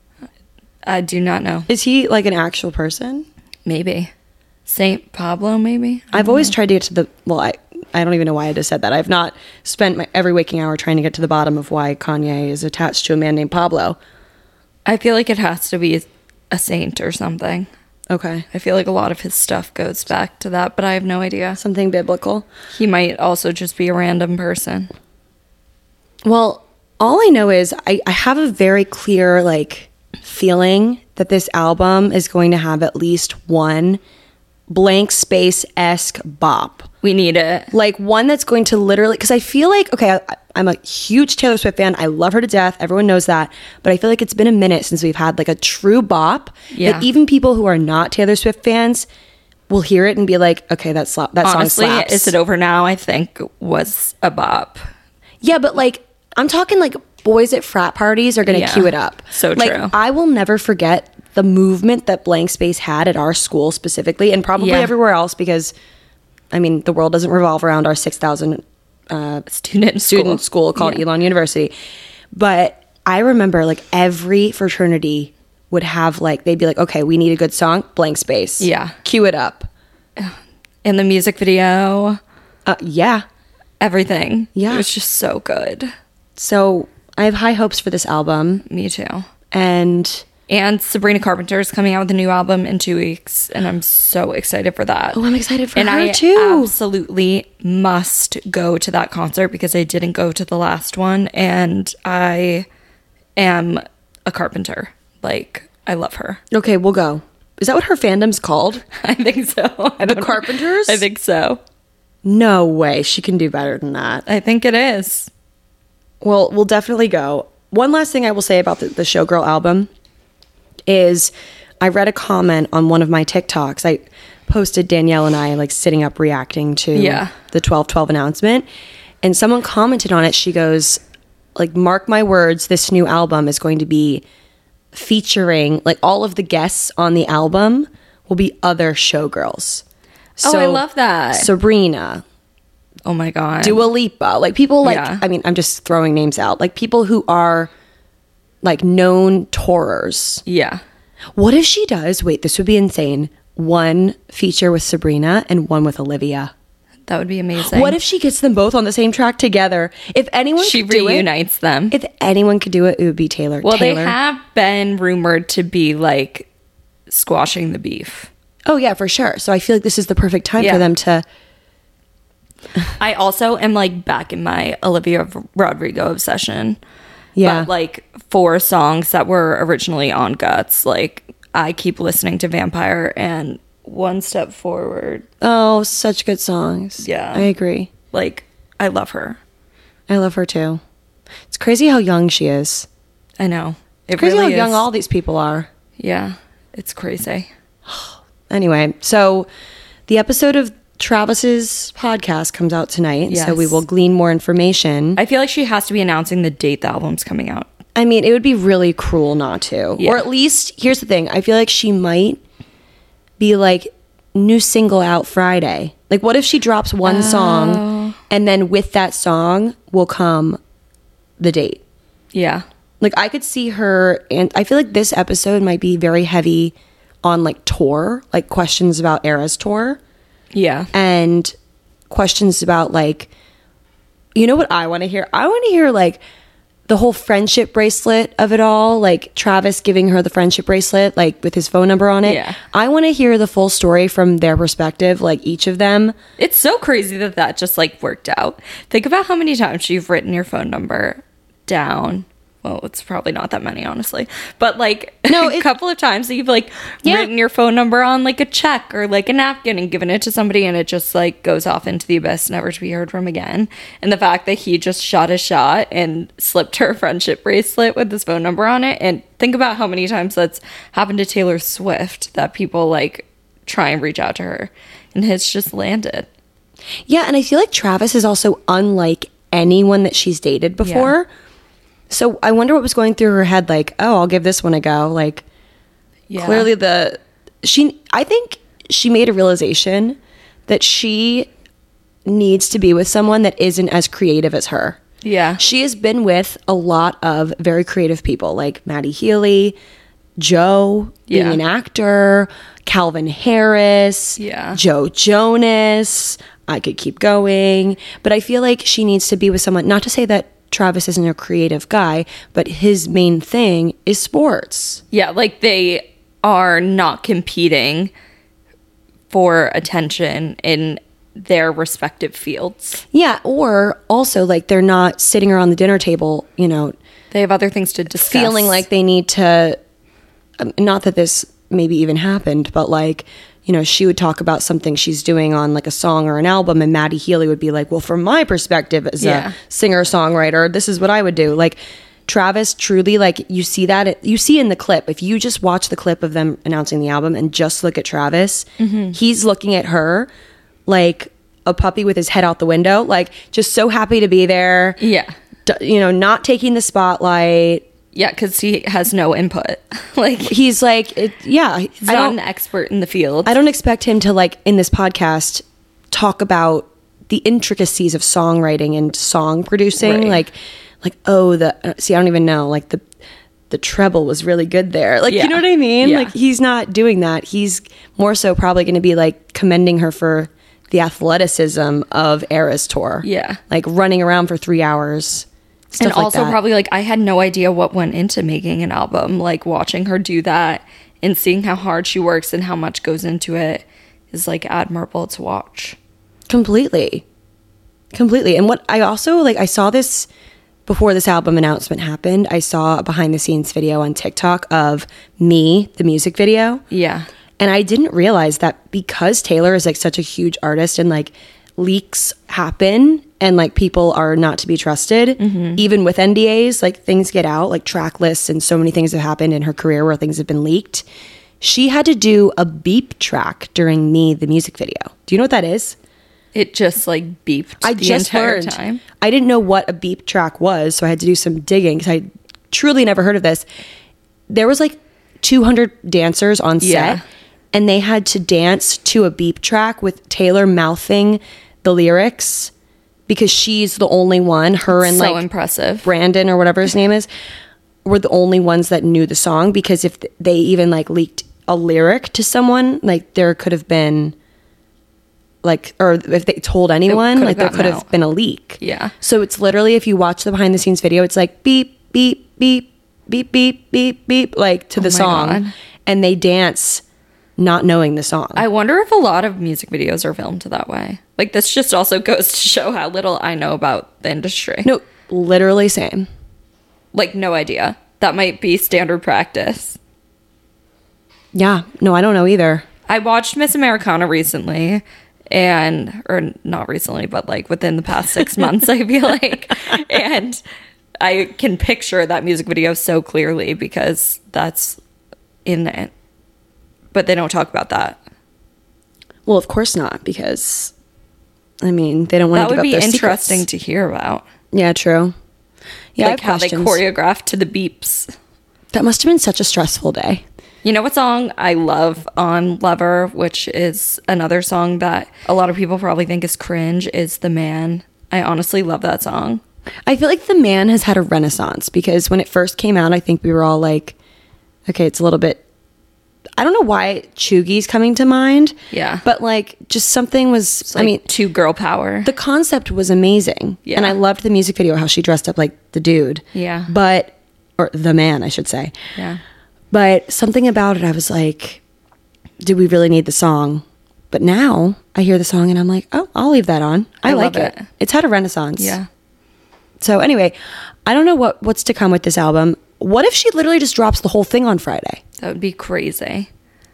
[SPEAKER 2] I do not know.
[SPEAKER 1] Is he like an actual person?
[SPEAKER 2] Maybe. Saint Pablo, maybe?
[SPEAKER 1] I've always tried to get to the, well, I, I don't even know why I just said that. I've not spent my every waking hour trying to get to the bottom of why Kanye is attached to a man named Pablo.
[SPEAKER 2] I feel like it has to be a saint or something.
[SPEAKER 1] Okay.
[SPEAKER 2] I feel like a lot of his stuff goes back to that, but I have no idea.
[SPEAKER 1] Something biblical.
[SPEAKER 2] He might also just be a random person.
[SPEAKER 1] Well, all I know is I, I have a very clear like feeling that this album is going to have at least one blank space-esque bop.
[SPEAKER 2] We need it.
[SPEAKER 1] Like one that's going to literally, because I feel like, okay, I, I'm a huge Taylor Swift fan. I love her to death. Everyone knows that. But I feel like it's been a minute since we've had like a true bop
[SPEAKER 2] Yeah.
[SPEAKER 1] that even people who are not Taylor Swift fans will hear it and be like, okay, that, sla- that
[SPEAKER 2] Honestly,
[SPEAKER 1] song slaps.
[SPEAKER 2] Is It Over Now, I think, was a bop.
[SPEAKER 1] Yeah, but like I'm talking like boys at frat parties are going to
[SPEAKER 2] Yeah,
[SPEAKER 1] cue it up.
[SPEAKER 2] so
[SPEAKER 1] like,
[SPEAKER 2] true.
[SPEAKER 1] I will never forget the movement that Blank Space had at our school specifically, and probably
[SPEAKER 2] Yeah.
[SPEAKER 1] everywhere else because, I mean, the world doesn't revolve around our six thousand uh,
[SPEAKER 2] Student
[SPEAKER 1] student
[SPEAKER 2] school.
[SPEAKER 1] school called
[SPEAKER 2] Yeah.
[SPEAKER 1] Elon University. But I remember like every fraternity would have like they'd be like, okay, we need a good song, Blank Space.
[SPEAKER 2] Yeah.
[SPEAKER 1] cue it up.
[SPEAKER 2] In the music video,
[SPEAKER 1] Uh, yeah.
[SPEAKER 2] everything.
[SPEAKER 1] Yeah.
[SPEAKER 2] It was just so good.
[SPEAKER 1] So I have high hopes for this album.
[SPEAKER 2] Me too.
[SPEAKER 1] And
[SPEAKER 2] And Sabrina Carpenter is coming out with a new album in two weeks, and I'm so excited for that.
[SPEAKER 1] Oh, I'm excited for
[SPEAKER 2] and
[SPEAKER 1] her
[SPEAKER 2] I
[SPEAKER 1] too.
[SPEAKER 2] absolutely must go to that concert because I didn't go to the last one, and I am a Carpenter. Like, I love her.
[SPEAKER 1] Okay, we'll go. Is that what her fandom's called?
[SPEAKER 2] I think so. I
[SPEAKER 1] The
[SPEAKER 2] don't know.
[SPEAKER 1] Carpenters?
[SPEAKER 2] I think so.
[SPEAKER 1] No way. She can do better than that.
[SPEAKER 2] I think it is.
[SPEAKER 1] Well, we'll definitely go. One last thing I will say about the, the Showgirl album is I read a comment on one of my TikToks. I posted Danielle and I like sitting up reacting to
[SPEAKER 2] Yeah.
[SPEAKER 1] the twelve twelve announcement. And someone commented on it. She goes, like, mark my words, this new album is going to be featuring, like, all of the guests on the album will be other Showgirls.
[SPEAKER 2] Oh, I love that.
[SPEAKER 1] Sabrina,
[SPEAKER 2] Oh my God.
[SPEAKER 1] Dua Lipa, like people like,
[SPEAKER 2] Yeah.
[SPEAKER 1] I mean, I'm just throwing names out, like people who are like known tourers.
[SPEAKER 2] Yeah.
[SPEAKER 1] What if she does, wait, this would be insane, one feature with Sabrina and one with Olivia?
[SPEAKER 2] That would be amazing.
[SPEAKER 1] What if she gets them both on the same track together? If anyone
[SPEAKER 2] she
[SPEAKER 1] could do
[SPEAKER 2] reunites them?
[SPEAKER 1] it, if anyone could do it, it would be Taylor.
[SPEAKER 2] Well,
[SPEAKER 1] Taylor.
[SPEAKER 2] they have been rumored to be like squashing the beef.
[SPEAKER 1] Oh yeah, for sure. So I feel like this is the perfect time
[SPEAKER 2] Yeah.
[SPEAKER 1] for them to.
[SPEAKER 2] I also am like back in my Olivia Rodrigo obsession.
[SPEAKER 1] Yeah.
[SPEAKER 2] But like four songs that were originally on Guts, like I keep listening to Vampire and One Step Forward.
[SPEAKER 1] Oh, such good songs.
[SPEAKER 2] Yeah.
[SPEAKER 1] I agree.
[SPEAKER 2] Like, I love her.
[SPEAKER 1] I love her too. It's crazy how young she is.
[SPEAKER 2] I know. It
[SPEAKER 1] Crazy
[SPEAKER 2] really
[SPEAKER 1] how young
[SPEAKER 2] is.
[SPEAKER 1] all these people are.
[SPEAKER 2] Yeah. It's crazy.
[SPEAKER 1] Anyway, so the episode of Travis's podcast comes out tonight.
[SPEAKER 2] Yes.
[SPEAKER 1] So we will glean more information.
[SPEAKER 2] I feel like she has to be announcing the date the album's coming out.
[SPEAKER 1] I mean, it would be really cruel not to.
[SPEAKER 2] Yeah.
[SPEAKER 1] Or at least, here's the thing. I feel like she might be like, new single out Friday. Like, what if she drops one
[SPEAKER 2] Oh.
[SPEAKER 1] song and then with that song will come the date?
[SPEAKER 2] Yeah.
[SPEAKER 1] Like, I could see her, and I feel like this episode might be very heavy on like tour, like questions about Eras tour.
[SPEAKER 2] Yeah.
[SPEAKER 1] And questions about like, you know what I want to hear? I want to hear like the whole friendship bracelet of it all, like Travis giving her the friendship bracelet, like with his phone number on it.
[SPEAKER 2] Yeah.
[SPEAKER 1] I want to hear the full story from their perspective, like each of them.
[SPEAKER 2] It's so crazy that that just like worked out. Think about how many times you've written your phone number down. Well, it's probably not that many, honestly. But like
[SPEAKER 1] No,
[SPEAKER 2] a
[SPEAKER 1] it-
[SPEAKER 2] couple of times that you've like
[SPEAKER 1] Yeah.
[SPEAKER 2] written your phone number on like a check or like a napkin and given it to somebody and it just like goes off into the abyss, never to be heard from again. And the fact that he just shot a shot and slipped her friendship bracelet with his phone number on it. And think about how many times that's happened to Taylor Swift, that people like try and reach out to her and it's just landed.
[SPEAKER 1] Yeah, and I feel like Travis is also unlike anyone that she's dated before. So I wonder what was going through her head, like, oh, I'll give this one a go. Like,
[SPEAKER 2] Yeah.
[SPEAKER 1] clearly the she I think she made a realization that she needs to be with someone that isn't as creative as her.
[SPEAKER 2] Yeah.
[SPEAKER 1] She has been with a lot of very creative people like Maddie Healy, Joe, being
[SPEAKER 2] Yeah.
[SPEAKER 1] an actor, Calvin Harris,
[SPEAKER 2] Yeah.
[SPEAKER 1] Joe Jonas. I could keep going. But I feel like she needs to be with someone, not to say that Travis isn't a creative guy, but his main thing is sports.
[SPEAKER 2] Yeah, like they are not competing for attention in their respective fields.
[SPEAKER 1] Yeah, or also like they're not sitting around the dinner table, you know,
[SPEAKER 2] They have other things to discuss.
[SPEAKER 1] feeling like they need to, um, not that this maybe even happened, but like, you know, she would talk about something she's doing on like a song or an album, and Maddie Healy would be like, well, from my perspective as
[SPEAKER 2] Yeah.
[SPEAKER 1] a singer songwriter, this is what I would do. Like Travis, truly, like you see that, you see in the clip, if you just watch the clip of them announcing the album and just look at Travis,
[SPEAKER 2] Mm-hmm.
[SPEAKER 1] he's looking at her like a puppy with his head out the window, like just so happy to be there.
[SPEAKER 2] Yeah.
[SPEAKER 1] D- you know, not taking the spotlight.
[SPEAKER 2] Yeah, because he has no input. like, he's
[SPEAKER 1] He's like, it, yeah,
[SPEAKER 2] not
[SPEAKER 1] I don't,
[SPEAKER 2] an expert in the field.
[SPEAKER 1] I don't expect him to like in this podcast talk about the intricacies of songwriting and song producing.
[SPEAKER 2] Right.
[SPEAKER 1] Like, like oh, the uh, see, I don't even know. Like the the treble was really good there. Like,
[SPEAKER 2] Yeah.
[SPEAKER 1] you know what I mean?
[SPEAKER 2] Yeah.
[SPEAKER 1] Like, he's not doing that. He's more so probably going to be like commending her for the athleticism of Eras Tour.
[SPEAKER 2] Yeah.
[SPEAKER 1] like running around for three hours. Stuff
[SPEAKER 2] and
[SPEAKER 1] like
[SPEAKER 2] also
[SPEAKER 1] that.
[SPEAKER 2] probably like I had no idea what went into making an album. Like watching her do that and seeing how hard she works and how much goes into it is like admirable to watch.
[SPEAKER 1] Completely. Completely. And what I also like, I saw this before this album announcement happened. I saw a behind the scenes video on TikTok of Me, the music video.
[SPEAKER 2] Yeah.
[SPEAKER 1] And I didn't realize that because Taylor is like such a huge artist and like leaks happen and like people are not to be trusted, mm-hmm. even with N D As, like things get out, like track lists, and so many things have happened in her career where things have been leaked. She had to do a beep track during Me, the music video. Do you know what that is?
[SPEAKER 2] It just like beeped
[SPEAKER 1] I
[SPEAKER 2] the
[SPEAKER 1] just
[SPEAKER 2] entire
[SPEAKER 1] learned.
[SPEAKER 2] time.
[SPEAKER 1] I didn't know what a beep track was, so I had to do some digging because I truly never heard of this. There was like two hundred dancers on set,
[SPEAKER 2] Yeah.
[SPEAKER 1] and they had to dance to a beep track with Taylor mouthing the lyrics because she's the only one. Her and
[SPEAKER 2] So
[SPEAKER 1] like
[SPEAKER 2] impressive.
[SPEAKER 1] Brandon or whatever his name is were the only ones that knew the song, because if they even like leaked a lyric to someone, like there could have been like, or if they told anyone,
[SPEAKER 2] could've
[SPEAKER 1] like there
[SPEAKER 2] gotten
[SPEAKER 1] could have
[SPEAKER 2] out.
[SPEAKER 1] been a leak.
[SPEAKER 2] Yeah.
[SPEAKER 1] So it's literally, if you watch the behind the scenes video, it's like beep, beep, beep, beep, beep, beep, beep, like to the
[SPEAKER 2] Oh my
[SPEAKER 1] song.
[SPEAKER 2] God.
[SPEAKER 1] And they dance not knowing the song.
[SPEAKER 2] I wonder if a lot of music videos are filmed that way. Like this just also goes to show how little I know about the industry.
[SPEAKER 1] no, literally same.
[SPEAKER 2] Like no idea. That might be standard practice.
[SPEAKER 1] Yeah. No, I don't know either.
[SPEAKER 2] I watched Miss Americana recently, and or not recently, but like within the past six months, I feel like, and I can picture that music video so clearly because that's in it, but they don't talk about that.
[SPEAKER 1] Well, of course not, because I mean, they don't want
[SPEAKER 2] That
[SPEAKER 1] to give
[SPEAKER 2] would
[SPEAKER 1] up
[SPEAKER 2] be
[SPEAKER 1] their
[SPEAKER 2] interesting
[SPEAKER 1] secrets.
[SPEAKER 2] to hear about.
[SPEAKER 1] Yeah, true. Yeah,
[SPEAKER 2] Like
[SPEAKER 1] I have
[SPEAKER 2] how they
[SPEAKER 1] questions.
[SPEAKER 2] choreographed to the beeps.
[SPEAKER 1] That must have been such a stressful day.
[SPEAKER 2] You know what song I love on Lover, which is another song that a lot of people probably think is cringe, is The Man. I honestly love that song.
[SPEAKER 1] I feel like The Man has had a renaissance, because when it first came out, I think we were all like, okay, it's a little bit, I don't know why Chugi's coming to mind.
[SPEAKER 2] Yeah.
[SPEAKER 1] But like just something was,
[SPEAKER 2] It's like
[SPEAKER 1] I mean,
[SPEAKER 2] two girl power.
[SPEAKER 1] the concept was amazing.
[SPEAKER 2] Yeah.
[SPEAKER 1] And I loved the music video, how she dressed up like the dude.
[SPEAKER 2] Yeah.
[SPEAKER 1] But, or the man, I should say.
[SPEAKER 2] yeah.
[SPEAKER 1] But something about it, I was like, did we really need the song? But now I hear the song and I'm like, oh, I'll leave that on. I,
[SPEAKER 2] I
[SPEAKER 1] like
[SPEAKER 2] love
[SPEAKER 1] it.
[SPEAKER 2] it.
[SPEAKER 1] It's had a renaissance.
[SPEAKER 2] Yeah.
[SPEAKER 1] So anyway, I don't know what, what's to come with this album. What if she literally just drops the whole thing on Friday?
[SPEAKER 2] That would be crazy.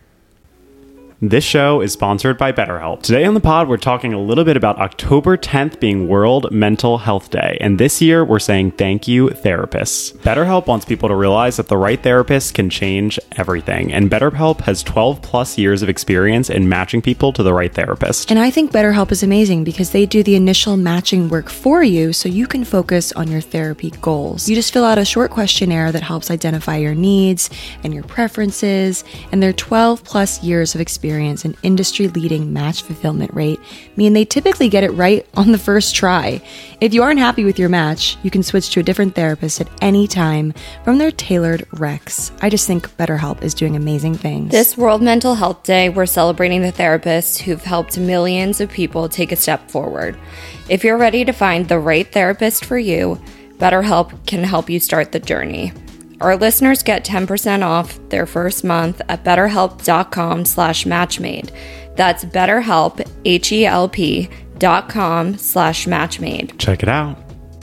[SPEAKER 3] This show is sponsored by BetterHelp. Today on the pod, we're talking a little bit about October tenth being World Mental Health Day. And this year, we're saying thank you, therapists. BetterHelp wants people to realize that the right therapist can change everything. And BetterHelp has twelve plus years of experience in matching people to the right therapist.
[SPEAKER 1] And I think BetterHelp is amazing because they do the initial matching work for you so you can focus on your therapy goals. You just fill out a short questionnaire that helps identify your needs and your preferences, and their twelve plus years of experience and industry-leading match fulfillment rate mean they typically get it right on the first try. If you aren't happy with your match, you can switch to a different therapist at any time from their tailored recs. I just think BetterHelp is doing amazing things.
[SPEAKER 2] This World Mental Health Day, we're celebrating the therapists who've helped millions of people take a step forward. If you're ready to find the right therapist for you, BetterHelp can help you start the journey. Our listeners get ten percent off their first month at betterhelp.com slash matchmade. That's betterhelp, H-E-L-P dot com slash matchmade.
[SPEAKER 3] Check it out.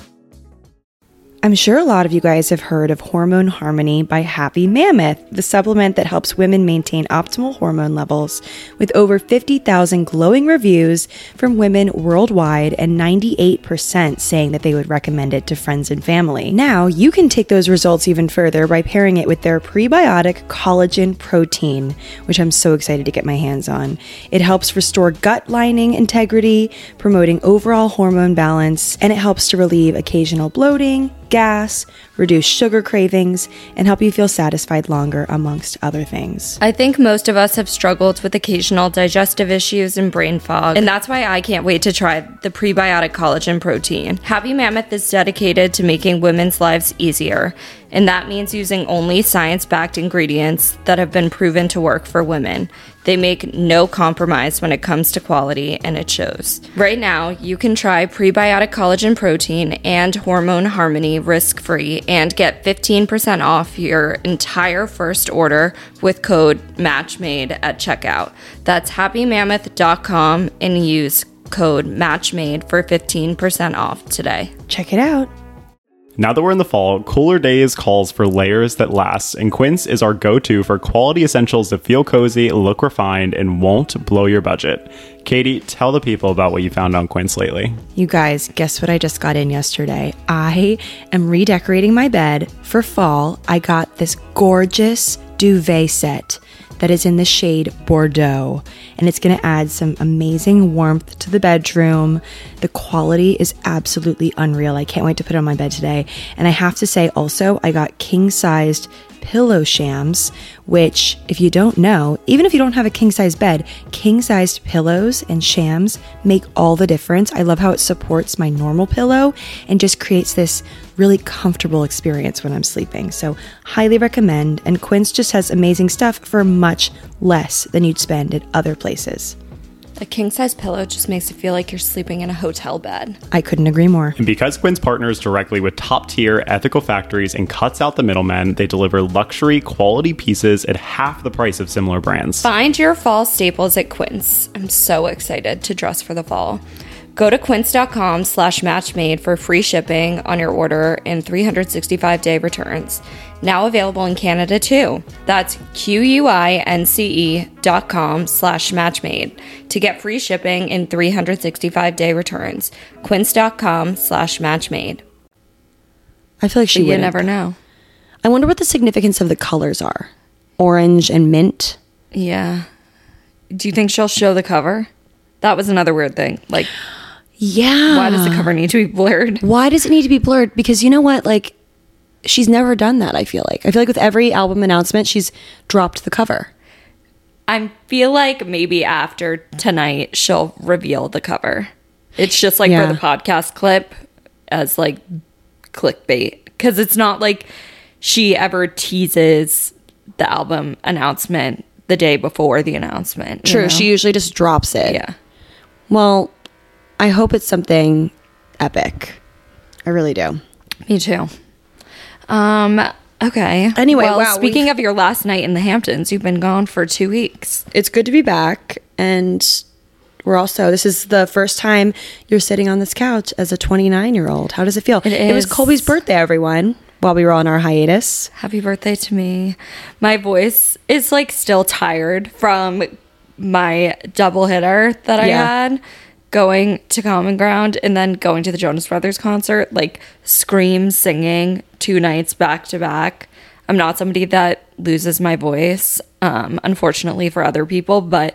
[SPEAKER 1] I'm sure a lot of you guys have heard of Hormone Harmony by Happy Mammoth, the supplement that helps women maintain optimal hormone levels, with over fifty thousand glowing reviews from women worldwide and ninety-eight percent saying that they would recommend it to friends and family. Now, you can take those results even further by pairing it with their prebiotic collagen protein, which I'm so excited to get my hands on. It helps restore gut lining integrity, promoting overall hormone balance, and it helps to relieve occasional bloating, gas, reduce sugar cravings, and help you feel satisfied longer, amongst other things.
[SPEAKER 2] I think most of us have struggled with occasional digestive issues and brain fog, and that's why I can't wait to try the prebiotic collagen protein. Happy Mammoth is dedicated to making women's lives easier. And that means using only science-backed ingredients that have been proven to work for women. They make no compromise when it comes to quality, and it shows. Right now, you can try Prebiotic Collagen Protein and Hormone Harmony risk-free and get fifteen percent off your entire first order with code MATCHMADE at checkout. That's happy mammoth dot com and use code MATCHMADE for fifteen percent off today.
[SPEAKER 1] Check it out.
[SPEAKER 3] Now that we're in the fall, Cooler Days calls for layers that last, and Quince is our go-to for quality essentials that feel cozy, look refined, and won't blow your budget. Katie, tell the people about what you found on Quince lately.
[SPEAKER 1] You guys, guess what I just got in yesterday? I am redecorating my bed for fall. I got this gorgeous duvet set that is in the shade Bordeaux, and it's going to add some amazing warmth to the bedroom. The quality is absolutely unreal. I can't wait to put it on my bed today. And I have to say also, I got king-sized pillow shams, which, if you don't know, even if you don't have a king-size bed, king-sized pillows and shams make all the difference. I love how it supports my normal pillow and just creates this really comfortable experience when I'm sleeping. So highly recommend. And Quince just has amazing stuff for much less than you'd spend at other places.
[SPEAKER 2] A king-size pillow just makes it feel like you're sleeping in a hotel bed.
[SPEAKER 1] I couldn't agree more.
[SPEAKER 3] And because Quince partners directly with top-tier ethical factories and cuts out the middlemen, they deliver luxury, quality pieces at half the price of similar brands.
[SPEAKER 2] Find your fall staples at Quince. I'm so excited to dress for the fall. Go to quince.com slash matchmade for free shipping on your order and three hundred sixty-five day returns. Now available in Canada too. That's Q-U-I-N-C-E dot com slash matchmade to get free shipping and three hundred sixty-five day returns. Quince.com slash matchmade.
[SPEAKER 1] I feel like she
[SPEAKER 2] You
[SPEAKER 1] would
[SPEAKER 2] never know.
[SPEAKER 1] I wonder what the significance of the colors are. Orange and mint.
[SPEAKER 2] Yeah. Do you think she'll show the cover? That was another weird thing. Like,
[SPEAKER 1] Yeah.
[SPEAKER 2] why does the cover need to be blurred?
[SPEAKER 1] Why does it need to be blurred? Because you know what? Like, she's never done that, I feel like. I feel like with every album announcement, she's dropped the cover.
[SPEAKER 2] I feel like maybe after tonight, she'll reveal the cover. It's just like
[SPEAKER 1] Yeah.
[SPEAKER 2] for the podcast clip as like clickbait. Because it's not like she ever teases the album announcement the day before the announcement. you
[SPEAKER 1] True.
[SPEAKER 2] know?
[SPEAKER 1] She usually just drops it.
[SPEAKER 2] Yeah.
[SPEAKER 1] Well, I hope it's something epic. I really do.
[SPEAKER 2] Me too. Um. Okay.
[SPEAKER 1] Anyway,
[SPEAKER 2] well,
[SPEAKER 1] wow,
[SPEAKER 2] speaking
[SPEAKER 1] we've-
[SPEAKER 2] of your last night in the Hamptons, you've been gone for two weeks.
[SPEAKER 1] It's good to be back. And we're also, this is the first time you're sitting on this couch as a twenty-nine year old. How does it feel?
[SPEAKER 2] It
[SPEAKER 1] It was
[SPEAKER 2] is.
[SPEAKER 1] Colby's birthday, everyone, while we were on our hiatus.
[SPEAKER 2] Happy birthday to me. My voice is like still tired from my double hitter that I
[SPEAKER 1] Yeah.
[SPEAKER 2] had going to Common Ground and then going to the Jonas Brothers concert, like scream singing two nights back to back. I'm not somebody that loses my voice, um, unfortunately for other people, but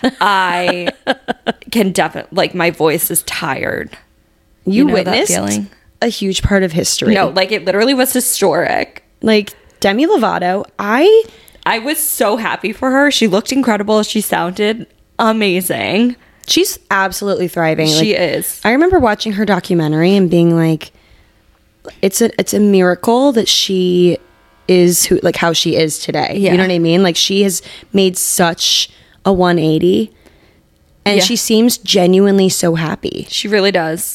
[SPEAKER 2] I can definitely, like, my voice is tired.
[SPEAKER 1] You,
[SPEAKER 2] know that
[SPEAKER 1] witnessed
[SPEAKER 2] feeling?
[SPEAKER 1] a huge part of history.
[SPEAKER 2] No, like it literally was historic.
[SPEAKER 1] Like Demi Lovato, I
[SPEAKER 2] I was so happy for her. She looked incredible. She sounded amazing.
[SPEAKER 1] she's absolutely thriving.
[SPEAKER 2] She
[SPEAKER 1] Like,
[SPEAKER 2] is.
[SPEAKER 1] I remember watching her documentary and being like, it's a it's a miracle that she is who like how she is today.
[SPEAKER 2] Yeah.
[SPEAKER 1] You know what I mean? Like she has made such a one eighty, and
[SPEAKER 2] Yeah.
[SPEAKER 1] she seems genuinely so happy.
[SPEAKER 2] She really does.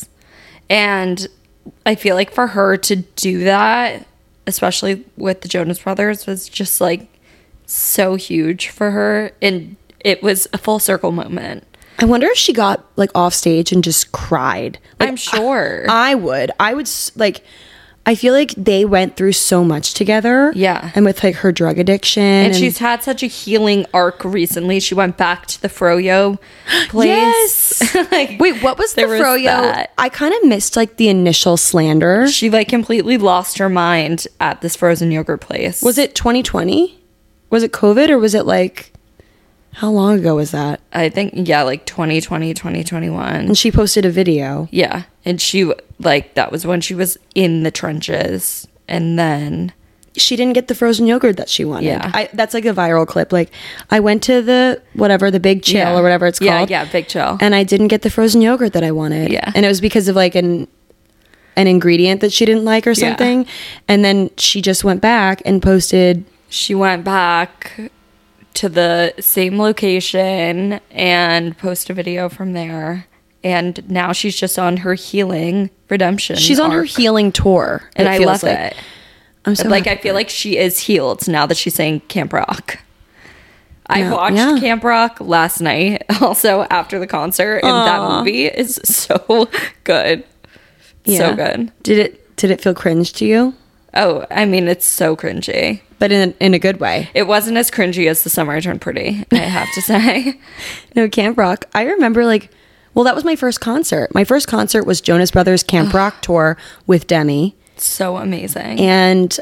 [SPEAKER 2] And I feel like for her to do that, especially with the Jonas Brothers, was just like so huge for her. And it was a full circle moment.
[SPEAKER 1] I wonder if she got like off stage and just cried. Like,
[SPEAKER 2] I'm sure.
[SPEAKER 1] I would. I would s- like. I feel like they went through so much together.
[SPEAKER 2] Yeah.
[SPEAKER 1] And with like her drug addiction,
[SPEAKER 2] and she's had such a healing arc recently. She went back to the Froyo place.
[SPEAKER 1] Yes.
[SPEAKER 2] Like,
[SPEAKER 1] Wait, what was the
[SPEAKER 2] there was
[SPEAKER 1] Froyo?
[SPEAKER 2] that.
[SPEAKER 1] I kind of missed like the initial slander.
[SPEAKER 2] She like completely lost her mind at this frozen yogurt place.
[SPEAKER 1] Was it twenty twenty? Was it COVID or was it like how long ago was that?
[SPEAKER 2] I think, yeah, like twenty twenty, twenty twenty-one.
[SPEAKER 1] And she posted a video.
[SPEAKER 2] Yeah. And she, like, that was when she was in the trenches. And then,
[SPEAKER 1] She didn't get the frozen yogurt that she wanted.
[SPEAKER 2] Yeah.
[SPEAKER 1] I, that's like a viral clip. Like I went to the whatever the Big Chill
[SPEAKER 2] Yeah.
[SPEAKER 1] or whatever it's
[SPEAKER 2] Yeah,
[SPEAKER 1] called.
[SPEAKER 2] yeah, Big Chill.
[SPEAKER 1] And I didn't get the frozen yogurt that I wanted.
[SPEAKER 2] Yeah.
[SPEAKER 1] And it was because of like an an ingredient that she didn't like or
[SPEAKER 2] Yeah.
[SPEAKER 1] something. And then she just went back and posted.
[SPEAKER 2] She went back to the same location and posted a video from there. And now she's just on her healing redemption.
[SPEAKER 1] She's on her
[SPEAKER 2] arc.
[SPEAKER 1] healing tour.
[SPEAKER 2] And I
[SPEAKER 1] feels
[SPEAKER 2] love
[SPEAKER 1] like.
[SPEAKER 2] it.
[SPEAKER 1] I'm so
[SPEAKER 2] like,
[SPEAKER 1] happy
[SPEAKER 2] I feel like she is healed now that she's saying Camp Rock. I
[SPEAKER 1] Yeah,
[SPEAKER 2] watched
[SPEAKER 1] yeah.
[SPEAKER 2] Camp Rock last night, also after the concert, and that
[SPEAKER 1] Aw.
[SPEAKER 2] movie is so good.
[SPEAKER 1] Yeah.
[SPEAKER 2] So good.
[SPEAKER 1] Did it did it feel cringe to you?
[SPEAKER 2] Oh, I mean, it's so cringy.
[SPEAKER 1] But in a, in a good way.
[SPEAKER 2] It wasn't as cringy as The Summer I Turned Pretty, I have to say.
[SPEAKER 1] No, Camp Rock. I remember like, well, that was my first concert. My first concert was Jonas Brothers Camp Rock tour with Demi.
[SPEAKER 2] So amazing.
[SPEAKER 1] And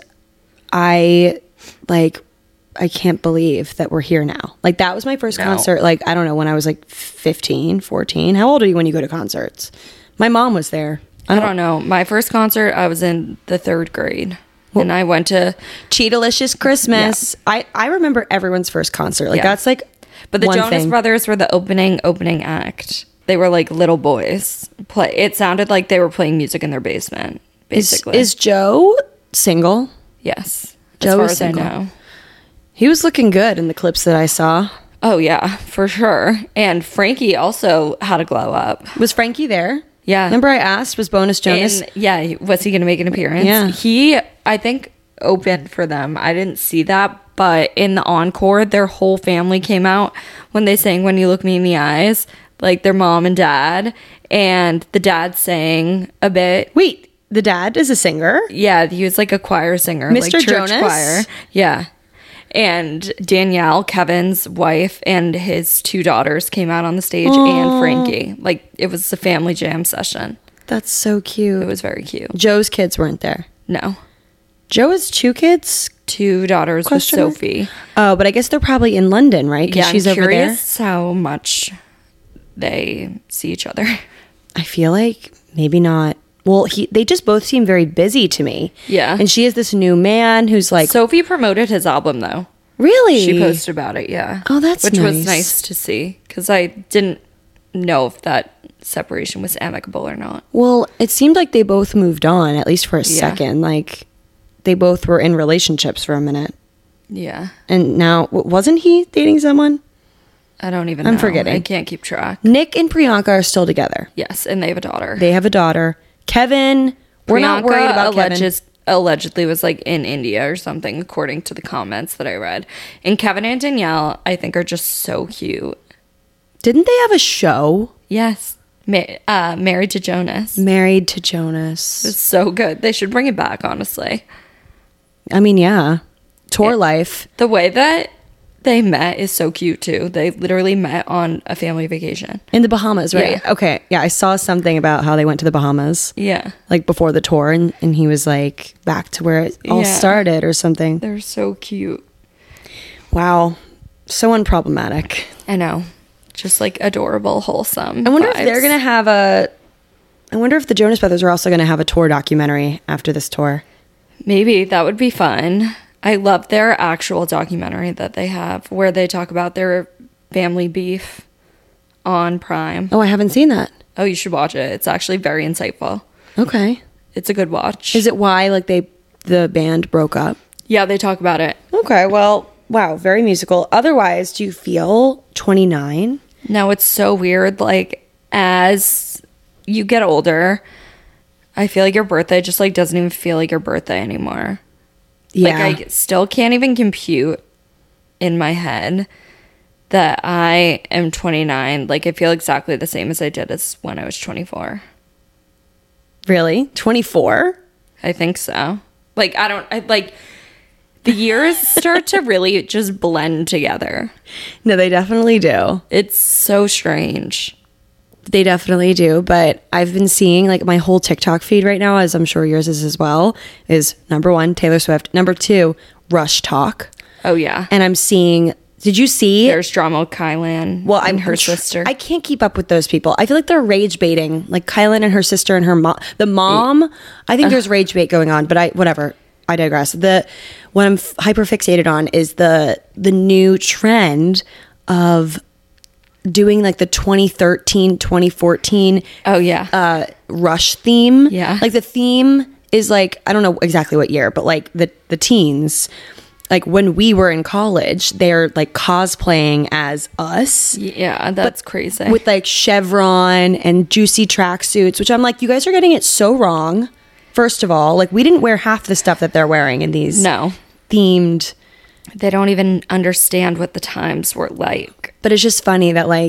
[SPEAKER 1] I like, I can't believe that we're here now. Like that was my first
[SPEAKER 2] No.
[SPEAKER 1] concert. Like, I don't know, when I was like fifteen, fourteen. How old are you when you go to concerts? My mom was there.
[SPEAKER 2] I don't know. My first concert, I was in the third grade. And I went to,
[SPEAKER 1] Cheetalicious Christmas. I, I remember everyone's first concert. Like
[SPEAKER 2] Yeah.
[SPEAKER 1] that's like,
[SPEAKER 2] but the
[SPEAKER 1] one
[SPEAKER 2] Jonas
[SPEAKER 1] thing.
[SPEAKER 2] Brothers were the opening, opening act. They were like little boys. Play. It sounded like they were playing music in their basement,
[SPEAKER 1] Is,
[SPEAKER 2] basically.
[SPEAKER 1] is Joe single?
[SPEAKER 2] yes.
[SPEAKER 1] Joe
[SPEAKER 2] as far
[SPEAKER 1] is
[SPEAKER 2] as
[SPEAKER 1] single.
[SPEAKER 2] I know.
[SPEAKER 1] He was looking good in the clips that I saw.
[SPEAKER 2] Oh, yeah, for sure. And Frankie also had a glow up.
[SPEAKER 1] Was Frankie there?
[SPEAKER 2] Yeah.
[SPEAKER 1] Remember I asked, was Bonus Jonas?
[SPEAKER 2] And yeah, was he going to make an appearance?
[SPEAKER 1] Yeah.
[SPEAKER 2] He, I think, opened for them. I didn't see that, but in the encore, their whole family came out when they sang When You Look Me in the Eyes, like their mom and dad. And the dad sang a bit.
[SPEAKER 1] Wait, the dad is a singer?
[SPEAKER 2] Yeah, he was like a choir singer,
[SPEAKER 1] Mister
[SPEAKER 2] like church
[SPEAKER 1] Jonas?
[SPEAKER 2] choir. Yeah. And Danielle, Kevin's wife, and his two daughters came out on the stage, and Frankie. Like, it was a family jam session.
[SPEAKER 1] That's so cute.
[SPEAKER 2] It was very cute.
[SPEAKER 1] Joe's kids weren't there.
[SPEAKER 2] No.
[SPEAKER 1] Joe has two kids?
[SPEAKER 2] Two daughters
[SPEAKER 1] Question
[SPEAKER 2] with
[SPEAKER 1] mark?
[SPEAKER 2] Sophie.
[SPEAKER 1] Oh, but I guess they're probably in London, right? 'Cause
[SPEAKER 2] Yeah,
[SPEAKER 1] she's
[SPEAKER 2] I'm
[SPEAKER 1] over there.
[SPEAKER 2] curious how much they see each other.
[SPEAKER 1] I feel like maybe not. Well, he they just both seem very busy to me.
[SPEAKER 2] Yeah.
[SPEAKER 1] And she has this new man who's like,
[SPEAKER 2] Sophie promoted his album, though.
[SPEAKER 1] really?
[SPEAKER 2] She posted about it, yeah.
[SPEAKER 1] Oh, that's
[SPEAKER 2] Which was
[SPEAKER 1] nice.
[SPEAKER 2] nice to see, because I didn't know if that separation was amicable or not.
[SPEAKER 1] Well, it seemed like they both moved on, at least for a
[SPEAKER 2] Yeah.
[SPEAKER 1] second. Like, they both were in relationships for a minute.
[SPEAKER 2] Yeah.
[SPEAKER 1] And now, w- wasn't he dating someone?
[SPEAKER 2] I don't even
[SPEAKER 1] I'm
[SPEAKER 2] know.
[SPEAKER 1] forgetting.
[SPEAKER 2] I can't keep track.
[SPEAKER 1] Nick and Priyanka are still together.
[SPEAKER 2] Yes, and they have a daughter.
[SPEAKER 1] They have a daughter. Kevin, we're not
[SPEAKER 2] Priyanka
[SPEAKER 1] worried about Kevin.
[SPEAKER 2] alleges- allegedly was like in India or something, according to the comments that I read. And Kevin and Danielle, I think, are just so cute.
[SPEAKER 1] Didn't they have a show?
[SPEAKER 2] Yes. Ma- uh, Married to Jonas.
[SPEAKER 1] Married to Jonas.
[SPEAKER 2] It's so good. They should bring it back, honestly.
[SPEAKER 1] I mean, yeah. Tour life.
[SPEAKER 2] The way that they met is so cute, too. They literally met on a family vacation.
[SPEAKER 1] In the Bahamas, right?
[SPEAKER 2] Yeah.
[SPEAKER 1] Okay. Yeah, I saw something about how they went to the Bahamas.
[SPEAKER 2] Yeah.
[SPEAKER 1] Like before the tour, and, and he was like back to where it all
[SPEAKER 2] Yeah.
[SPEAKER 1] started or something.
[SPEAKER 2] They're so cute.
[SPEAKER 1] Wow. So unproblematic.
[SPEAKER 2] I know. Just like adorable, wholesome.
[SPEAKER 1] I wonder if
[SPEAKER 2] vibes.
[SPEAKER 1] they're going to have a. I wonder if the Jonas Brothers are also going to have a tour documentary after this tour.
[SPEAKER 2] Maybe that would be fun. I love their actual documentary that they have where they talk about their family beef on Prime.
[SPEAKER 1] Oh, I haven't seen that.
[SPEAKER 2] Oh, you should watch it. It's actually very insightful.
[SPEAKER 1] Okay.
[SPEAKER 2] It's a good watch.
[SPEAKER 1] Is it why like they the band broke up?
[SPEAKER 2] Yeah, they talk about it.
[SPEAKER 1] Okay. Well, wow, very musical. Otherwise, do you feel twenty-nine?
[SPEAKER 2] No, it's so weird. Like, as you get older, I feel like your birthday just like doesn't even feel like your birthday anymore.
[SPEAKER 1] Yeah.
[SPEAKER 2] Like, I still can't even compute in my head that I am twenty-nine. Like, I feel exactly the same as I did as when I was twenty-four.
[SPEAKER 1] Really? twenty-four?
[SPEAKER 2] I think so. Like, I don't, I, like, the years start to really just blend together.
[SPEAKER 1] No, they definitely do.
[SPEAKER 2] It's so strange.
[SPEAKER 1] They definitely do. But I've been seeing like my whole TikTok feed right now, as I'm sure yours is as well, is number one, Taylor Swift. Number two, Rush Talk.
[SPEAKER 2] Oh, yeah.
[SPEAKER 1] And I'm seeing, did you see?
[SPEAKER 2] There's drama with Kylan
[SPEAKER 1] well,
[SPEAKER 2] and
[SPEAKER 1] I'm
[SPEAKER 2] her
[SPEAKER 1] tr-
[SPEAKER 2] sister.
[SPEAKER 1] I can't keep up with those people. I feel like they're rage baiting, like Kylan and her sister and her mom. The mom, I think there's rage bait going on, but I whatever. I digress. The what I'm f- hyper fixated on is the the new trend of doing like the twenty thirteen, twenty fourteen
[SPEAKER 2] Oh yeah.
[SPEAKER 1] uh, Rush theme.
[SPEAKER 2] Yeah.
[SPEAKER 1] Like the theme is like, I don't know exactly what year, but like the, the teens, like when we were in college, they're like cosplaying as us.
[SPEAKER 2] yeah, that's crazy.
[SPEAKER 1] With like chevron and juicy tracksuits, which I'm like, you guys are getting it so wrong. First of all, like we didn't wear half the stuff that they're wearing in these
[SPEAKER 2] no.
[SPEAKER 1] themed.
[SPEAKER 2] They don't even understand what the times were like.
[SPEAKER 1] But it's just funny that like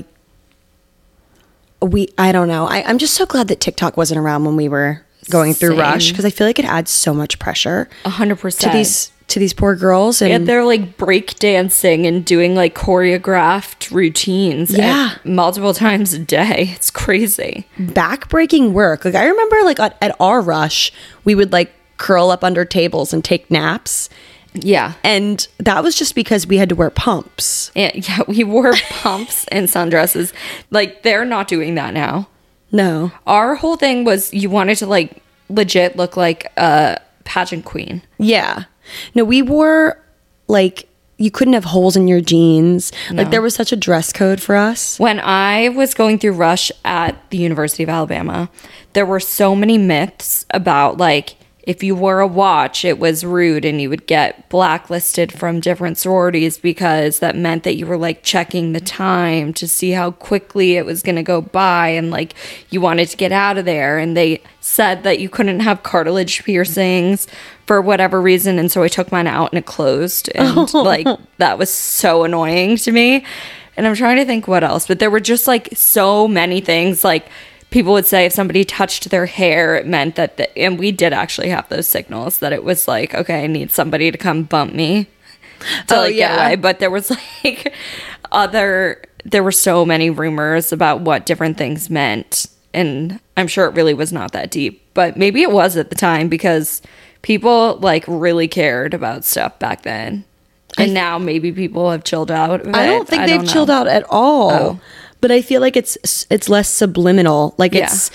[SPEAKER 1] we, I don't know. I, I'm just so glad that TikTok wasn't around when we were going through
[SPEAKER 2] Same.
[SPEAKER 1] Rush, because I feel like it adds so much pressure
[SPEAKER 2] A hundred
[SPEAKER 1] to
[SPEAKER 2] percent.
[SPEAKER 1] these to these poor girls. And
[SPEAKER 2] And they're like break dancing and doing like choreographed routines
[SPEAKER 1] Yeah.
[SPEAKER 2] at- multiple times a day. It's crazy.
[SPEAKER 1] backbreaking work. Like I remember like at, at our Rush, we would like curl up under tables and take naps.
[SPEAKER 2] Yeah.
[SPEAKER 1] And that was just because we had to wear pumps.
[SPEAKER 2] And yeah, we wore pumps and sundresses. Like they're not doing that now.
[SPEAKER 1] No.
[SPEAKER 2] Our whole thing was you wanted to like legit look like a pageant queen.
[SPEAKER 1] Yeah. No, we wore like you couldn't have holes in your jeans. Like there was such a dress code for us.
[SPEAKER 2] When I was going through Rush at the University of Alabama, there were so many myths about like if you wore a watch, it was rude and you would get blacklisted from different sororities because that meant that you were like checking the time to see how quickly it was going to go by and like you wanted to get out of there. And they said that you couldn't have cartilage piercings for whatever reason. And so I took mine out and it closed. And like that was so annoying to me. And I'm trying to think what else, but there were just like so many things like people would say if somebody touched their hair, it meant that, the, and we did actually have those signals that it was like, okay, I need somebody to come bump me to
[SPEAKER 1] Oh,
[SPEAKER 2] like
[SPEAKER 1] yeah.
[SPEAKER 2] get away. But there was like other, there were so many rumors about what different things meant. And I'm sure it really was not that deep, but maybe it was at the time because people like really cared about stuff back then. And now maybe people have chilled out. of
[SPEAKER 1] I
[SPEAKER 2] it.
[SPEAKER 1] don't think
[SPEAKER 2] I
[SPEAKER 1] they've
[SPEAKER 2] don't know.
[SPEAKER 1] chilled out at all.
[SPEAKER 2] Oh.
[SPEAKER 1] But I feel like it's it's less subliminal. Like
[SPEAKER 2] Yeah.
[SPEAKER 1] it's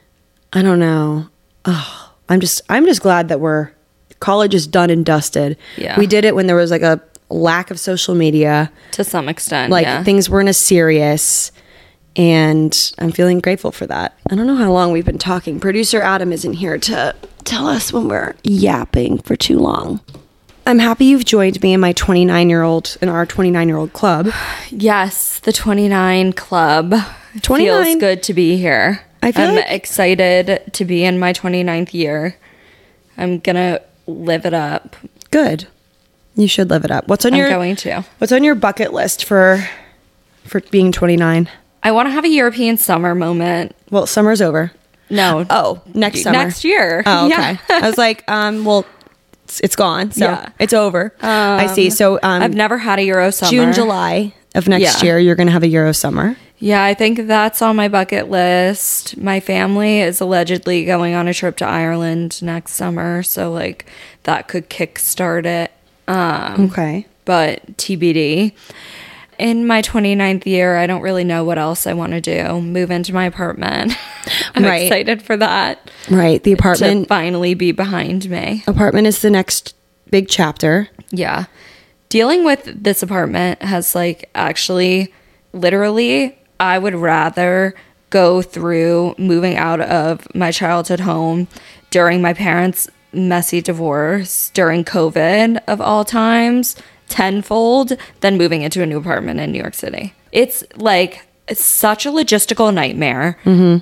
[SPEAKER 1] I don't know. Oh, I'm just I'm just glad that we're college is done and dusted.
[SPEAKER 2] Yeah.
[SPEAKER 1] We did it when there was like a lack of social media.
[SPEAKER 2] To some extent,
[SPEAKER 1] Like
[SPEAKER 2] yeah.
[SPEAKER 1] things weren't as serious. And I'm feeling grateful for that. I don't know how long we've been talking. Producer Adam isn't here to tell us when we're yapping for too long. I'm happy you've joined me in my twenty-nine year old in our twenty-nine year old club.
[SPEAKER 2] Yes, the twenty-nine Club.
[SPEAKER 1] twenty-nine.
[SPEAKER 2] Feels good to be here.
[SPEAKER 1] I feel
[SPEAKER 2] I'm
[SPEAKER 1] like-
[SPEAKER 2] excited to be in my twenty-ninth year. I'm gonna live it up.
[SPEAKER 1] Good. You should live it up. What's on
[SPEAKER 2] I'm
[SPEAKER 1] your
[SPEAKER 2] going to.
[SPEAKER 1] What's on your bucket list for for being twenty-nine?
[SPEAKER 2] I want to have a European summer moment.
[SPEAKER 1] Well, summer's over.
[SPEAKER 2] No.
[SPEAKER 1] Oh, next summer.
[SPEAKER 2] Next year.
[SPEAKER 1] Oh, okay.
[SPEAKER 2] Yeah.
[SPEAKER 1] I was like, um, well, it's, it's gone, so
[SPEAKER 2] Yeah.
[SPEAKER 1] it's over. I see. So, um,
[SPEAKER 2] I've never had a Euro summer.
[SPEAKER 1] June, July of next
[SPEAKER 2] Yeah.
[SPEAKER 1] year, you're gonna have a Euro summer.
[SPEAKER 2] Yeah, I think that's on my bucket list. My family is allegedly going on a trip to Ireland next summer, so like that could kickstart it. Um,
[SPEAKER 1] Okay.
[SPEAKER 2] but T B D. In my twenty-ninth year, I don't really know what else I want to do. Move into my apartment. I'm
[SPEAKER 1] Right.
[SPEAKER 2] excited for that.
[SPEAKER 1] Right. The
[SPEAKER 2] To
[SPEAKER 1] apartment
[SPEAKER 2] finally be behind me.
[SPEAKER 1] apartment is the next big chapter.
[SPEAKER 2] Yeah. Dealing with this apartment has like actually literally I would rather go through moving out of my childhood home during my parents' messy divorce during COVID of all times tenfold than moving into a new apartment in New York City. It's like it's such a logistical nightmare.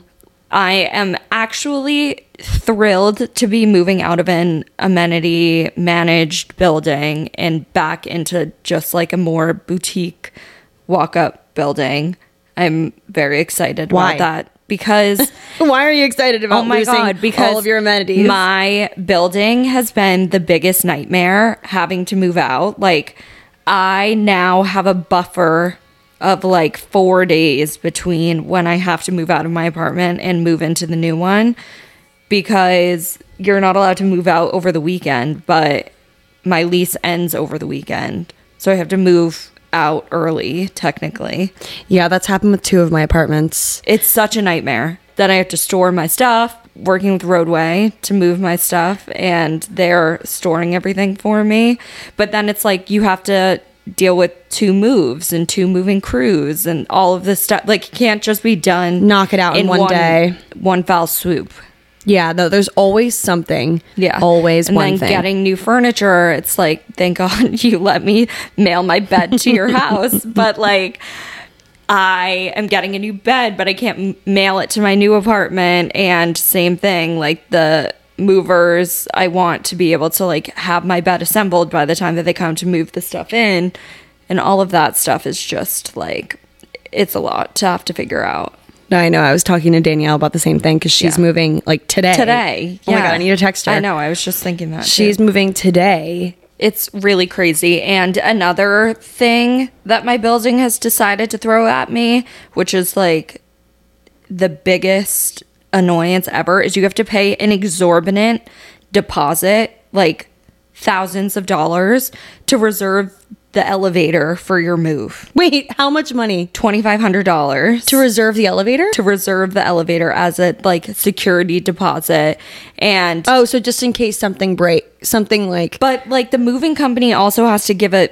[SPEAKER 2] I am actually thrilled to be moving out of an amenity managed building and back into just like a more boutique walk up building. I'm very excited
[SPEAKER 1] Why?
[SPEAKER 2] about that because
[SPEAKER 1] Why are you excited about
[SPEAKER 2] oh my
[SPEAKER 1] losing
[SPEAKER 2] god because
[SPEAKER 1] all of your amenities?
[SPEAKER 2] my building has been the biggest nightmare having to move out. Like I now have a buffer of like four days between when I have to move out of my apartment and move into the new one because you're not allowed to move out over the weekend, but my lease ends over the weekend. So I have to move out early, technically.
[SPEAKER 1] Yeah, that's happened with two of my apartments.
[SPEAKER 2] It's such a nightmare that I have to store my stuff, working with Roadway to move my stuff, and they're storing everything for me. But then it's like you have to deal with two moves and two moving crews and all of this stuff. Like, it can't just be done.
[SPEAKER 1] Knock it out in one day.
[SPEAKER 2] One foul swoop.
[SPEAKER 1] Yeah, though there's always something.
[SPEAKER 2] Yeah.
[SPEAKER 1] Always
[SPEAKER 2] and
[SPEAKER 1] one
[SPEAKER 2] then
[SPEAKER 1] thing.
[SPEAKER 2] getting new furniture, it's like, thank God you let me mail my bed to your house. But like, I am getting a new bed, but I can't m- mail it to my new apartment. And same thing, like the movers, I want to be able to like have my bed assembled by the time that they come to move the stuff in. And all of that stuff is just like, it's a lot to have to figure out.
[SPEAKER 1] No, I know. I was talking to Danielle about the same thing because she's
[SPEAKER 2] Yeah.
[SPEAKER 1] moving like today.
[SPEAKER 2] Today.
[SPEAKER 1] Oh my
[SPEAKER 2] yeah.
[SPEAKER 1] God, I need to text her.
[SPEAKER 2] I know. I was just thinking that.
[SPEAKER 1] She's
[SPEAKER 2] too.
[SPEAKER 1] moving today.
[SPEAKER 2] It's really crazy. And another thing that my building has decided to throw at me, which is like the biggest annoyance ever, is you have to pay an exorbitant deposit, like thousands of dollars, to reserve the elevator for your move.
[SPEAKER 1] Wait, how much money?
[SPEAKER 2] twenty-five hundred dollars
[SPEAKER 1] To reserve the elevator?
[SPEAKER 2] to reserve the elevator as a like security deposit. And
[SPEAKER 1] Oh, so just in case something break, something like.
[SPEAKER 2] but like the moving company also has to give a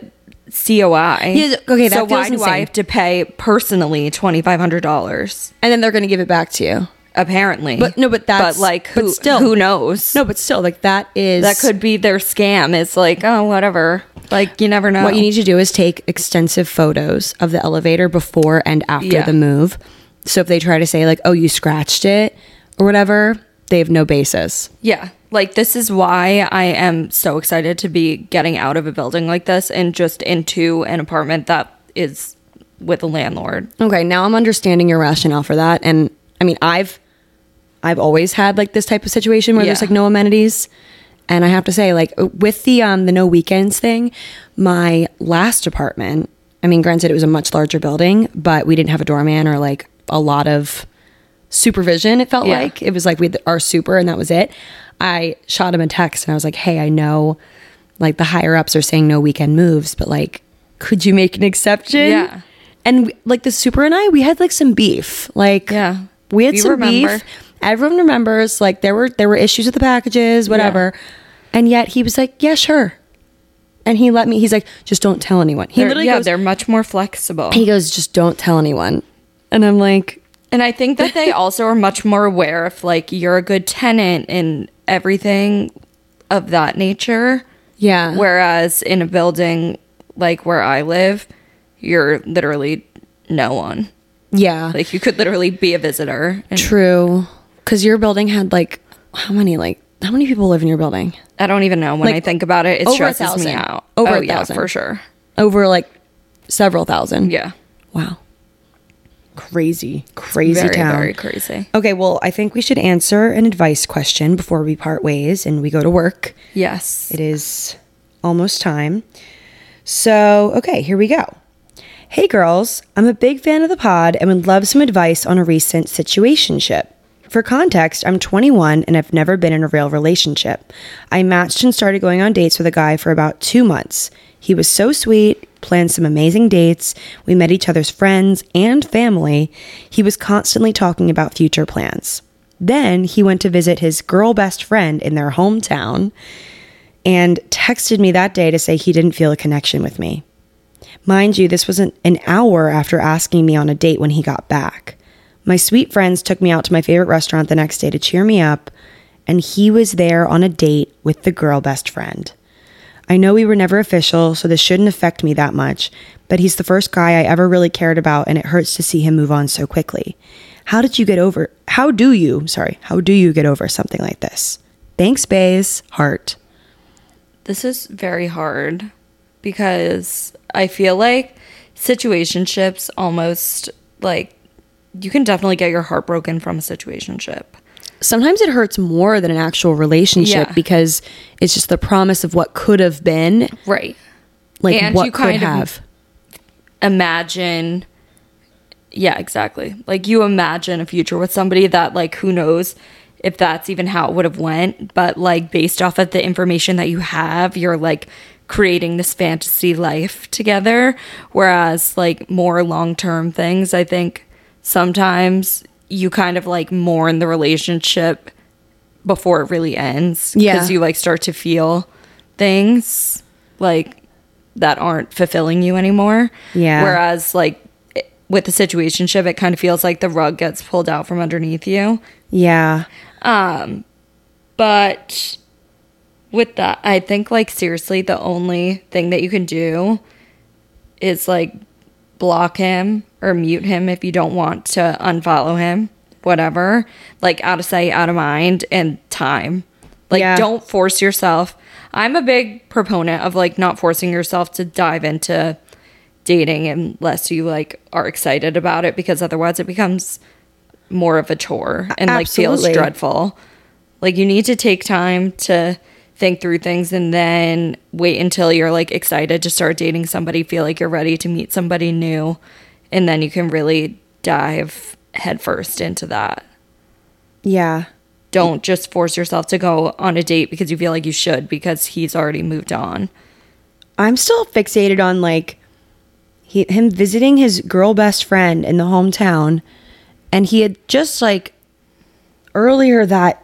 [SPEAKER 2] C O I.
[SPEAKER 1] Yeah, okay, that
[SPEAKER 2] so
[SPEAKER 1] feels
[SPEAKER 2] why do
[SPEAKER 1] insane.
[SPEAKER 2] I have to pay personally twenty-five hundred dollars?
[SPEAKER 1] And then they're going to give it back to you.
[SPEAKER 2] Apparently.
[SPEAKER 1] But no, but that's-
[SPEAKER 2] but like
[SPEAKER 1] but
[SPEAKER 2] who
[SPEAKER 1] still.
[SPEAKER 2] who knows?
[SPEAKER 1] No, but still, like that is.
[SPEAKER 2] That could be their scam. It's like, oh, whatever. Like, you never know.
[SPEAKER 1] What you need to do is take extensive photos of the elevator before and after
[SPEAKER 2] Yeah.
[SPEAKER 1] the move. So if they try to say, like, oh, you scratched it or whatever, they have no basis.
[SPEAKER 2] Yeah. Like, this is why I am so excited to be getting out of a building like this and just into an apartment that is with a landlord.
[SPEAKER 1] Okay, now I'm understanding your rationale for that. And I mean, I've I've always had like this type of situation where there's
[SPEAKER 2] Yeah.
[SPEAKER 1] like no amenities. And I have to say, like with the um the no weekends thing, my last apartment, I mean, granted it was a much larger building, but we didn't have a doorman or like a lot of supervision, it felt
[SPEAKER 2] Yeah.
[SPEAKER 1] like. It was like we had our super and that was it. I shot him a text and I was like, hey, I know like the higher ups are saying no weekend moves, but like, could you make an exception?
[SPEAKER 2] Yeah.
[SPEAKER 1] And we, like the super and I, we had like some beef. Like,
[SPEAKER 2] Yeah.
[SPEAKER 1] we had
[SPEAKER 2] We
[SPEAKER 1] some
[SPEAKER 2] remember.
[SPEAKER 1] beef. Everyone remembers. Like there were there were issues with the packages, whatever. And yet he was like, yeah, sure. And he let me. He's like, just don't tell anyone. He
[SPEAKER 2] They're,
[SPEAKER 1] literally
[SPEAKER 2] yeah,
[SPEAKER 1] goes.
[SPEAKER 2] they're much more flexible.
[SPEAKER 1] He goes, just don't tell anyone. And I'm like,
[SPEAKER 2] And I think that they also are much more aware if like you're a good tenant and everything of that nature.
[SPEAKER 1] yeah.
[SPEAKER 2] Whereas in a building like where I live, you're literally no one.
[SPEAKER 1] yeah.
[SPEAKER 2] Like you could literally be a visitor. And
[SPEAKER 1] True. Because your building had like how many like how many people live in your building?
[SPEAKER 2] I don't even know when
[SPEAKER 1] Like,
[SPEAKER 2] I think about it. It
[SPEAKER 1] over a
[SPEAKER 2] stresses
[SPEAKER 1] thousand.
[SPEAKER 2] me out.
[SPEAKER 1] Over
[SPEAKER 2] oh,
[SPEAKER 1] a
[SPEAKER 2] yeah,
[SPEAKER 1] thousand.
[SPEAKER 2] for sure.
[SPEAKER 1] Over like several thousand.
[SPEAKER 2] Yeah.
[SPEAKER 1] Wow. Crazy, crazy
[SPEAKER 2] Very,
[SPEAKER 1] town.
[SPEAKER 2] very crazy.
[SPEAKER 1] Okay, well, I think we should answer an advice question before we part ways and we go to work.
[SPEAKER 2] Yes.
[SPEAKER 1] It is almost time. So, okay, here we go. Hey girls, I'm a big fan of the pod and would love some advice on a recent situationship. For context, I'm twenty-one and I've never been in a real relationship. I matched and started going on dates with a guy for about two months. He was so sweet, planned some amazing dates. We met each other's friends and family. He was constantly talking about future plans. Then he went to visit his girl best friend in their hometown and texted me that day to say he didn't feel a connection with me. Mind you, this was an, an hour after asking me on a date when he got back. My sweet friends took me out to my favorite restaurant the next day to cheer me up, and he was there on a date with the girl best friend. I know we were never official, so this shouldn't affect me that much, but he's the first guy I ever really cared about, and it hurts to see him move on so quickly. How did you get over, how do you, sorry, how do you get over something like this? Thanks, Baze. Heart.
[SPEAKER 2] This is very hard because I feel like situationships almost like you can definitely get your heart broken from a situationship.
[SPEAKER 1] Sometimes it hurts more than an actual relationship
[SPEAKER 2] Yeah.
[SPEAKER 1] because it's just the promise of what could have been,
[SPEAKER 2] Right.
[SPEAKER 1] like
[SPEAKER 2] And
[SPEAKER 1] what
[SPEAKER 2] you
[SPEAKER 1] could
[SPEAKER 2] kind of
[SPEAKER 1] have.
[SPEAKER 2] Imagine yeah, exactly. Like you imagine a future with somebody that like who knows if that's even how it would have went, but like based off of the information that you have, you're like creating this fantasy life together. Whereas like more long-term things, I think sometimes you kind of like mourn the relationship before it really ends.
[SPEAKER 1] Yeah.
[SPEAKER 2] Because you like start to feel things like that aren't fulfilling you anymore.
[SPEAKER 1] Yeah.
[SPEAKER 2] Whereas like with the situationship, it kind of feels like the rug gets pulled out from underneath you.
[SPEAKER 1] Yeah.
[SPEAKER 2] Um, but with that, I think like seriously, the only thing that you can do is like block him or mute him if you don't want to unfollow him, whatever. Like out of sight, out of mind, and time. Like
[SPEAKER 1] Yeah.
[SPEAKER 2] don't force yourself. I'm a big proponent of like not forcing yourself to dive into dating unless you like are excited about it, because otherwise it becomes more of a chore and like feels
[SPEAKER 1] Absolutely.
[SPEAKER 2] dreadful. Like you need to take time to think through things and then wait until you're like excited to start dating somebody, feel like you're ready to meet somebody new, and then you can really dive headfirst into that.
[SPEAKER 1] Yeah.
[SPEAKER 2] Don't just force yourself to go on a date because you feel like you should because he's already moved on.
[SPEAKER 1] I'm still fixated on like he, him visiting his girl best friend in the hometown, and he had just like earlier that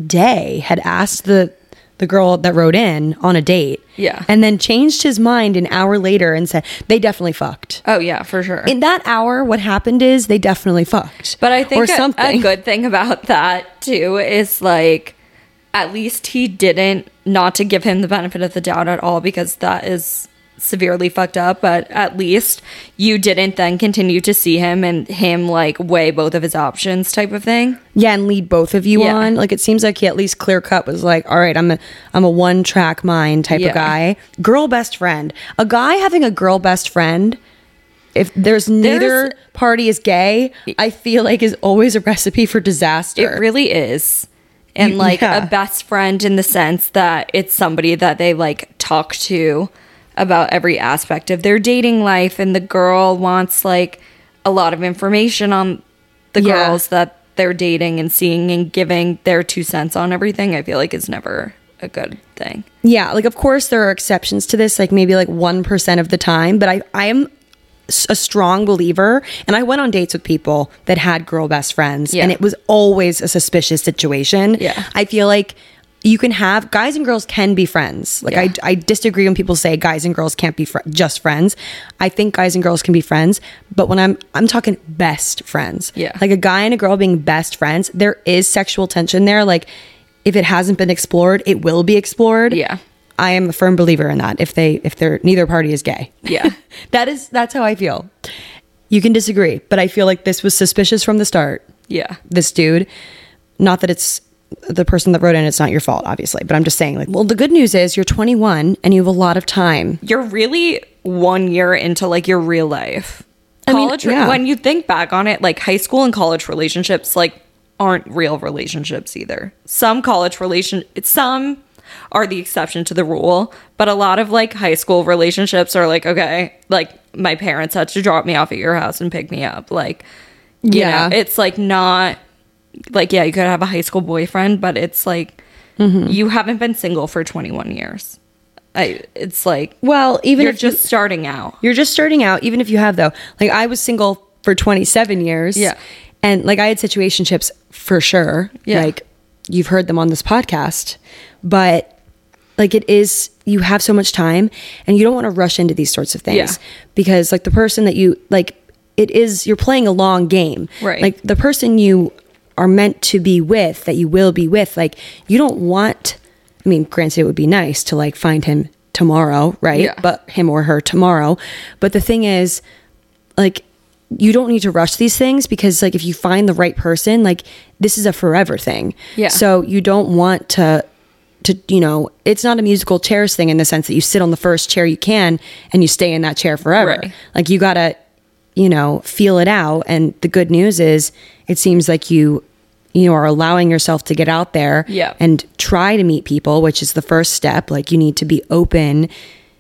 [SPEAKER 1] day had asked the the girl that wrote in on a date.
[SPEAKER 2] Yeah.
[SPEAKER 1] And then changed his mind an hour later and said they definitely fucked.
[SPEAKER 2] Oh yeah, for sure.
[SPEAKER 1] In that hour, what happened is they definitely fucked.
[SPEAKER 2] But I think
[SPEAKER 1] or
[SPEAKER 2] a,
[SPEAKER 1] something.
[SPEAKER 2] a good thing about that too is like at least he didn't, not to give him the benefit of the doubt at all because that is severely fucked up, but at least you didn't then continue to see him and him like weigh both of his options type of thing.
[SPEAKER 1] Yeah, and lead both of you
[SPEAKER 2] Yeah.
[SPEAKER 1] on. Like it seems like he at least clear cut was like, all right, I'm a I'm a one track mind type
[SPEAKER 2] Yeah.
[SPEAKER 1] of guy. Girl best friend. A guy having a girl best friend, if there's neither
[SPEAKER 2] There's-
[SPEAKER 1] party is gay, I feel like is always a recipe for disaster.
[SPEAKER 2] It really is. And
[SPEAKER 1] You-
[SPEAKER 2] like
[SPEAKER 1] yeah.
[SPEAKER 2] a best friend in the sense that it's somebody that they like talk to about every aspect of their dating life, and the girl wants like a lot of information on the
[SPEAKER 1] Yeah.
[SPEAKER 2] girls that they're dating and seeing and giving their two cents on everything. I feel like is never a good thing.
[SPEAKER 1] Yeah, like of course there are exceptions to this, like maybe like one percent of the time, but I I am s- a strong believer, and I went on dates with people that had girl best friends,
[SPEAKER 2] Yeah.
[SPEAKER 1] and it was always a suspicious situation.
[SPEAKER 2] Yeah.
[SPEAKER 1] I feel like you can have guys and girls can be friends. Like
[SPEAKER 2] Yeah.
[SPEAKER 1] I, I disagree when people say guys and girls can't be fr- just friends. I think guys and girls can be friends, but when I'm I'm talking best friends.
[SPEAKER 2] Yeah.
[SPEAKER 1] Like a guy and a girl being best friends, there is sexual tension there. Like if it hasn't been explored, it will be explored.
[SPEAKER 2] Yeah.
[SPEAKER 1] I am a firm believer in that. If they if they're neither party is gay.
[SPEAKER 2] Yeah.
[SPEAKER 1] that is that's how I feel. You can disagree, but I feel like this was suspicious from the start.
[SPEAKER 2] Yeah.
[SPEAKER 1] This dude, not that it's the person that wrote in, it's not your fault, obviously, but I'm just saying, like, well, the good news is you're twenty-one and you have a lot of time.
[SPEAKER 2] You're really one year into like your real life.
[SPEAKER 1] I mean,
[SPEAKER 2] College,
[SPEAKER 1] yeah.
[SPEAKER 2] when you think back on it, like high school and college relationships, like aren't real relationships either. Some college relation, some are the exception to the rule, but a lot of like high school relationships are like, okay, like my parents had to drop me off at your house and pick me up. Like, you
[SPEAKER 1] Yeah.
[SPEAKER 2] know, it's like not like, yeah, you could have a high school boyfriend, but it's like you haven't been single for twenty-one years. I, it's like,
[SPEAKER 1] Well, even
[SPEAKER 2] you're
[SPEAKER 1] if you-
[SPEAKER 2] just starting out.
[SPEAKER 1] You're just starting out, even if you have, though. Like, I was single for twenty-seven years.
[SPEAKER 2] Yeah.
[SPEAKER 1] And, like, I had situationships for sure.
[SPEAKER 2] Yeah.
[SPEAKER 1] Like, you've heard them on this podcast. But, like, it is, you have so much time and you don't want to rush into these sorts of things.
[SPEAKER 2] Yeah.
[SPEAKER 1] Because, like, the person that you, like, it is, you're playing a long game.
[SPEAKER 2] Right.
[SPEAKER 1] Like, the person you are meant to be with, that you will be with, like, you don't want, I mean, granted, it would be nice to, like, find him tomorrow, right?
[SPEAKER 2] Yeah.
[SPEAKER 1] But him or her tomorrow. But the thing is, like, you don't need to rush these things because, like, if you find the right person, like, this is a forever thing.
[SPEAKER 2] Yeah.
[SPEAKER 1] So you don't want to, to, you know, it's not a musical chairs thing in the sense that you sit on the first chair you can and you stay in that chair forever.
[SPEAKER 2] Right.
[SPEAKER 1] Like, you gotta, you know, feel it out. And the good news is, it seems like you, you know, are allowing yourself to get out there
[SPEAKER 2] Yeah.
[SPEAKER 1] and try to meet people, which is the first step. Like, you need to be open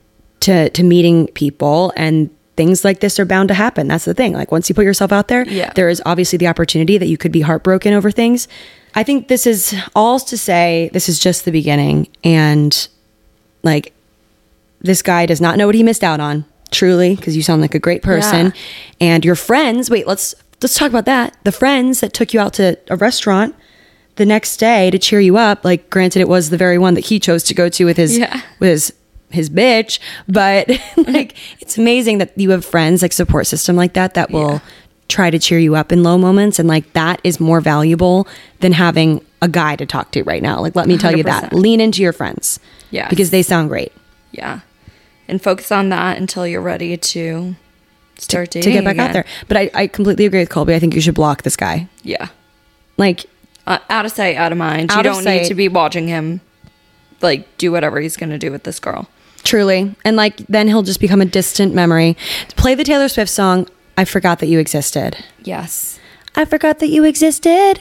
[SPEAKER 1] to to meeting people, and things like this are bound to happen. That's the thing. Like, once you put yourself out there,
[SPEAKER 2] Yeah.
[SPEAKER 1] there is obviously the opportunity that you could be heartbroken over things. I think this is all to say this is just the beginning, and like, this guy does not know what he missed out on, truly, because you sound like a great person.
[SPEAKER 2] Yeah.
[SPEAKER 1] And your friends, wait, let's let's talk about that. The friends that took you out to a restaurant the next day to cheer you up, like, granted, it was the very one that he chose to go to with his
[SPEAKER 2] Yeah.
[SPEAKER 1] with his his bitch, but like it's amazing that you have friends, like support system like that that will
[SPEAKER 2] Yeah.
[SPEAKER 1] try to cheer you up in low moments, and like that is more valuable than having a guy to talk to right now. Like let me tell you that.
[SPEAKER 2] one hundred percent.
[SPEAKER 1] Lean into your friends.
[SPEAKER 2] Yes.
[SPEAKER 1] Because they sound great.
[SPEAKER 2] Yeah. And focus on that until you're ready to start dating
[SPEAKER 1] To get back
[SPEAKER 2] again.
[SPEAKER 1] out there. But I, I completely agree with Colby. I think you should block this guy.
[SPEAKER 2] Yeah.
[SPEAKER 1] Like
[SPEAKER 2] Uh, out of sight, out of mind.
[SPEAKER 1] Out
[SPEAKER 2] you
[SPEAKER 1] of
[SPEAKER 2] don't
[SPEAKER 1] sight.
[SPEAKER 2] need to be watching him like do whatever he's going to do with this girl.
[SPEAKER 1] truly. And like then he'll just become a distant memory. Play the Taylor Swift song, I Forgot That You Existed.
[SPEAKER 2] Yes.
[SPEAKER 1] I forgot that you existed.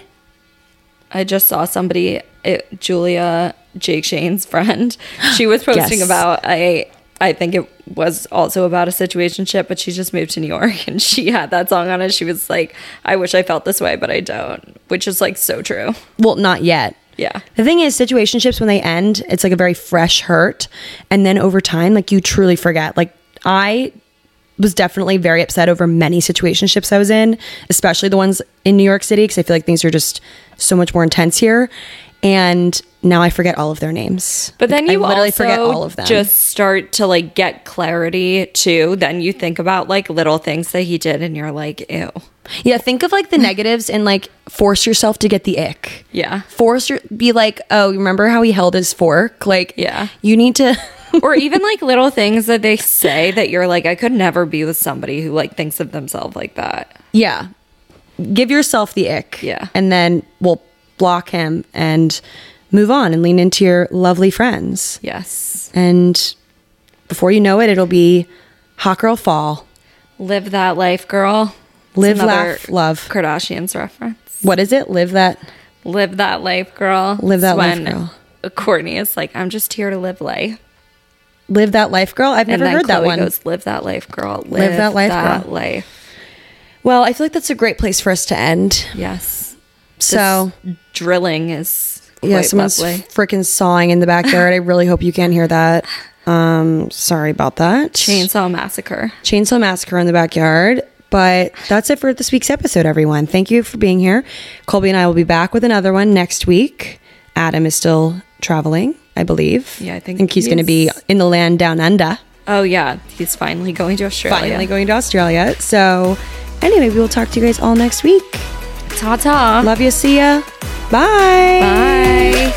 [SPEAKER 2] I just saw somebody, it, Julia, Jake Shane's friend. She was posting
[SPEAKER 1] Yes.
[SPEAKER 2] about a. I think it was also about a situationship, but she just moved to New York and she had that song on it. She was like, "I wish I felt this way, but I don't," which is like so true.
[SPEAKER 1] Well, not yet.
[SPEAKER 2] Yeah.
[SPEAKER 1] The thing is, situationships, when they end, it's like a very fresh hurt. And then over time, like you truly forget. Like I was definitely very upset over many situationships I was in, especially the ones in New York City, because I feel like things are just so much more intense here. And now I forget all of their names.
[SPEAKER 2] But then
[SPEAKER 1] Like,
[SPEAKER 2] you
[SPEAKER 1] I literally
[SPEAKER 2] also
[SPEAKER 1] forget all of them.
[SPEAKER 2] just start to like get clarity too. Then you think about like little things that he did and you're like, ew.
[SPEAKER 1] Yeah, think of like the negatives and like force yourself to get the ick.
[SPEAKER 2] Yeah.
[SPEAKER 1] Force your be like, oh, remember how he held his fork? Like,
[SPEAKER 2] Yeah.
[SPEAKER 1] you need to.
[SPEAKER 2] Or even like little things that they say that you're like, I could never be with somebody who like thinks of themselves like that.
[SPEAKER 1] Yeah. Give yourself the ick.
[SPEAKER 2] Yeah.
[SPEAKER 1] And then we'll block him and move on and lean into your lovely friends.
[SPEAKER 2] Yes.
[SPEAKER 1] And before you know it, it'll be hot girl fall.
[SPEAKER 2] Live that life, girl. It's
[SPEAKER 1] Live,
[SPEAKER 2] another
[SPEAKER 1] laugh, love.
[SPEAKER 2] Kardashians reference.
[SPEAKER 1] What is it? Live that.
[SPEAKER 2] Live that life, girl.
[SPEAKER 1] Live that
[SPEAKER 2] It's
[SPEAKER 1] life,
[SPEAKER 2] when
[SPEAKER 1] girl.
[SPEAKER 2] Courtney is like, I'm just here to live life.
[SPEAKER 1] Live that life, girl. I've
[SPEAKER 2] And
[SPEAKER 1] never
[SPEAKER 2] then
[SPEAKER 1] heard that
[SPEAKER 2] Chloe
[SPEAKER 1] one.
[SPEAKER 2] goes, live that life, girl. Live,
[SPEAKER 1] that life,
[SPEAKER 2] that
[SPEAKER 1] girl.
[SPEAKER 2] life.
[SPEAKER 1] Well, I feel like that's a great place for us to end.
[SPEAKER 2] Yes.
[SPEAKER 1] So,
[SPEAKER 2] This drilling is quite
[SPEAKER 1] yeah, someone's
[SPEAKER 2] lovely.
[SPEAKER 1] freaking sawing in the backyard. I really hope you can't hear that. Um, sorry about that.
[SPEAKER 2] Chainsaw Massacre.
[SPEAKER 1] Chainsaw Massacre in the backyard. But that's it for this week's episode, everyone. Thank you for being here. Colby and I will be back with another one next week. Adam is still traveling, I believe.
[SPEAKER 2] Yeah, I think
[SPEAKER 1] think he's
[SPEAKER 2] he
[SPEAKER 1] going to be
[SPEAKER 2] is.
[SPEAKER 1] in the land down under.
[SPEAKER 2] Oh, yeah. He's finally going to Australia.
[SPEAKER 1] Finally going to Australia. So, anyway, we will talk to you guys all next week.
[SPEAKER 2] Ta-ta.
[SPEAKER 1] Love you. See ya. Bye.
[SPEAKER 2] Bye.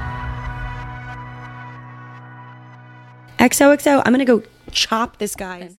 [SPEAKER 1] X O X O. I'm going to go chop this guy.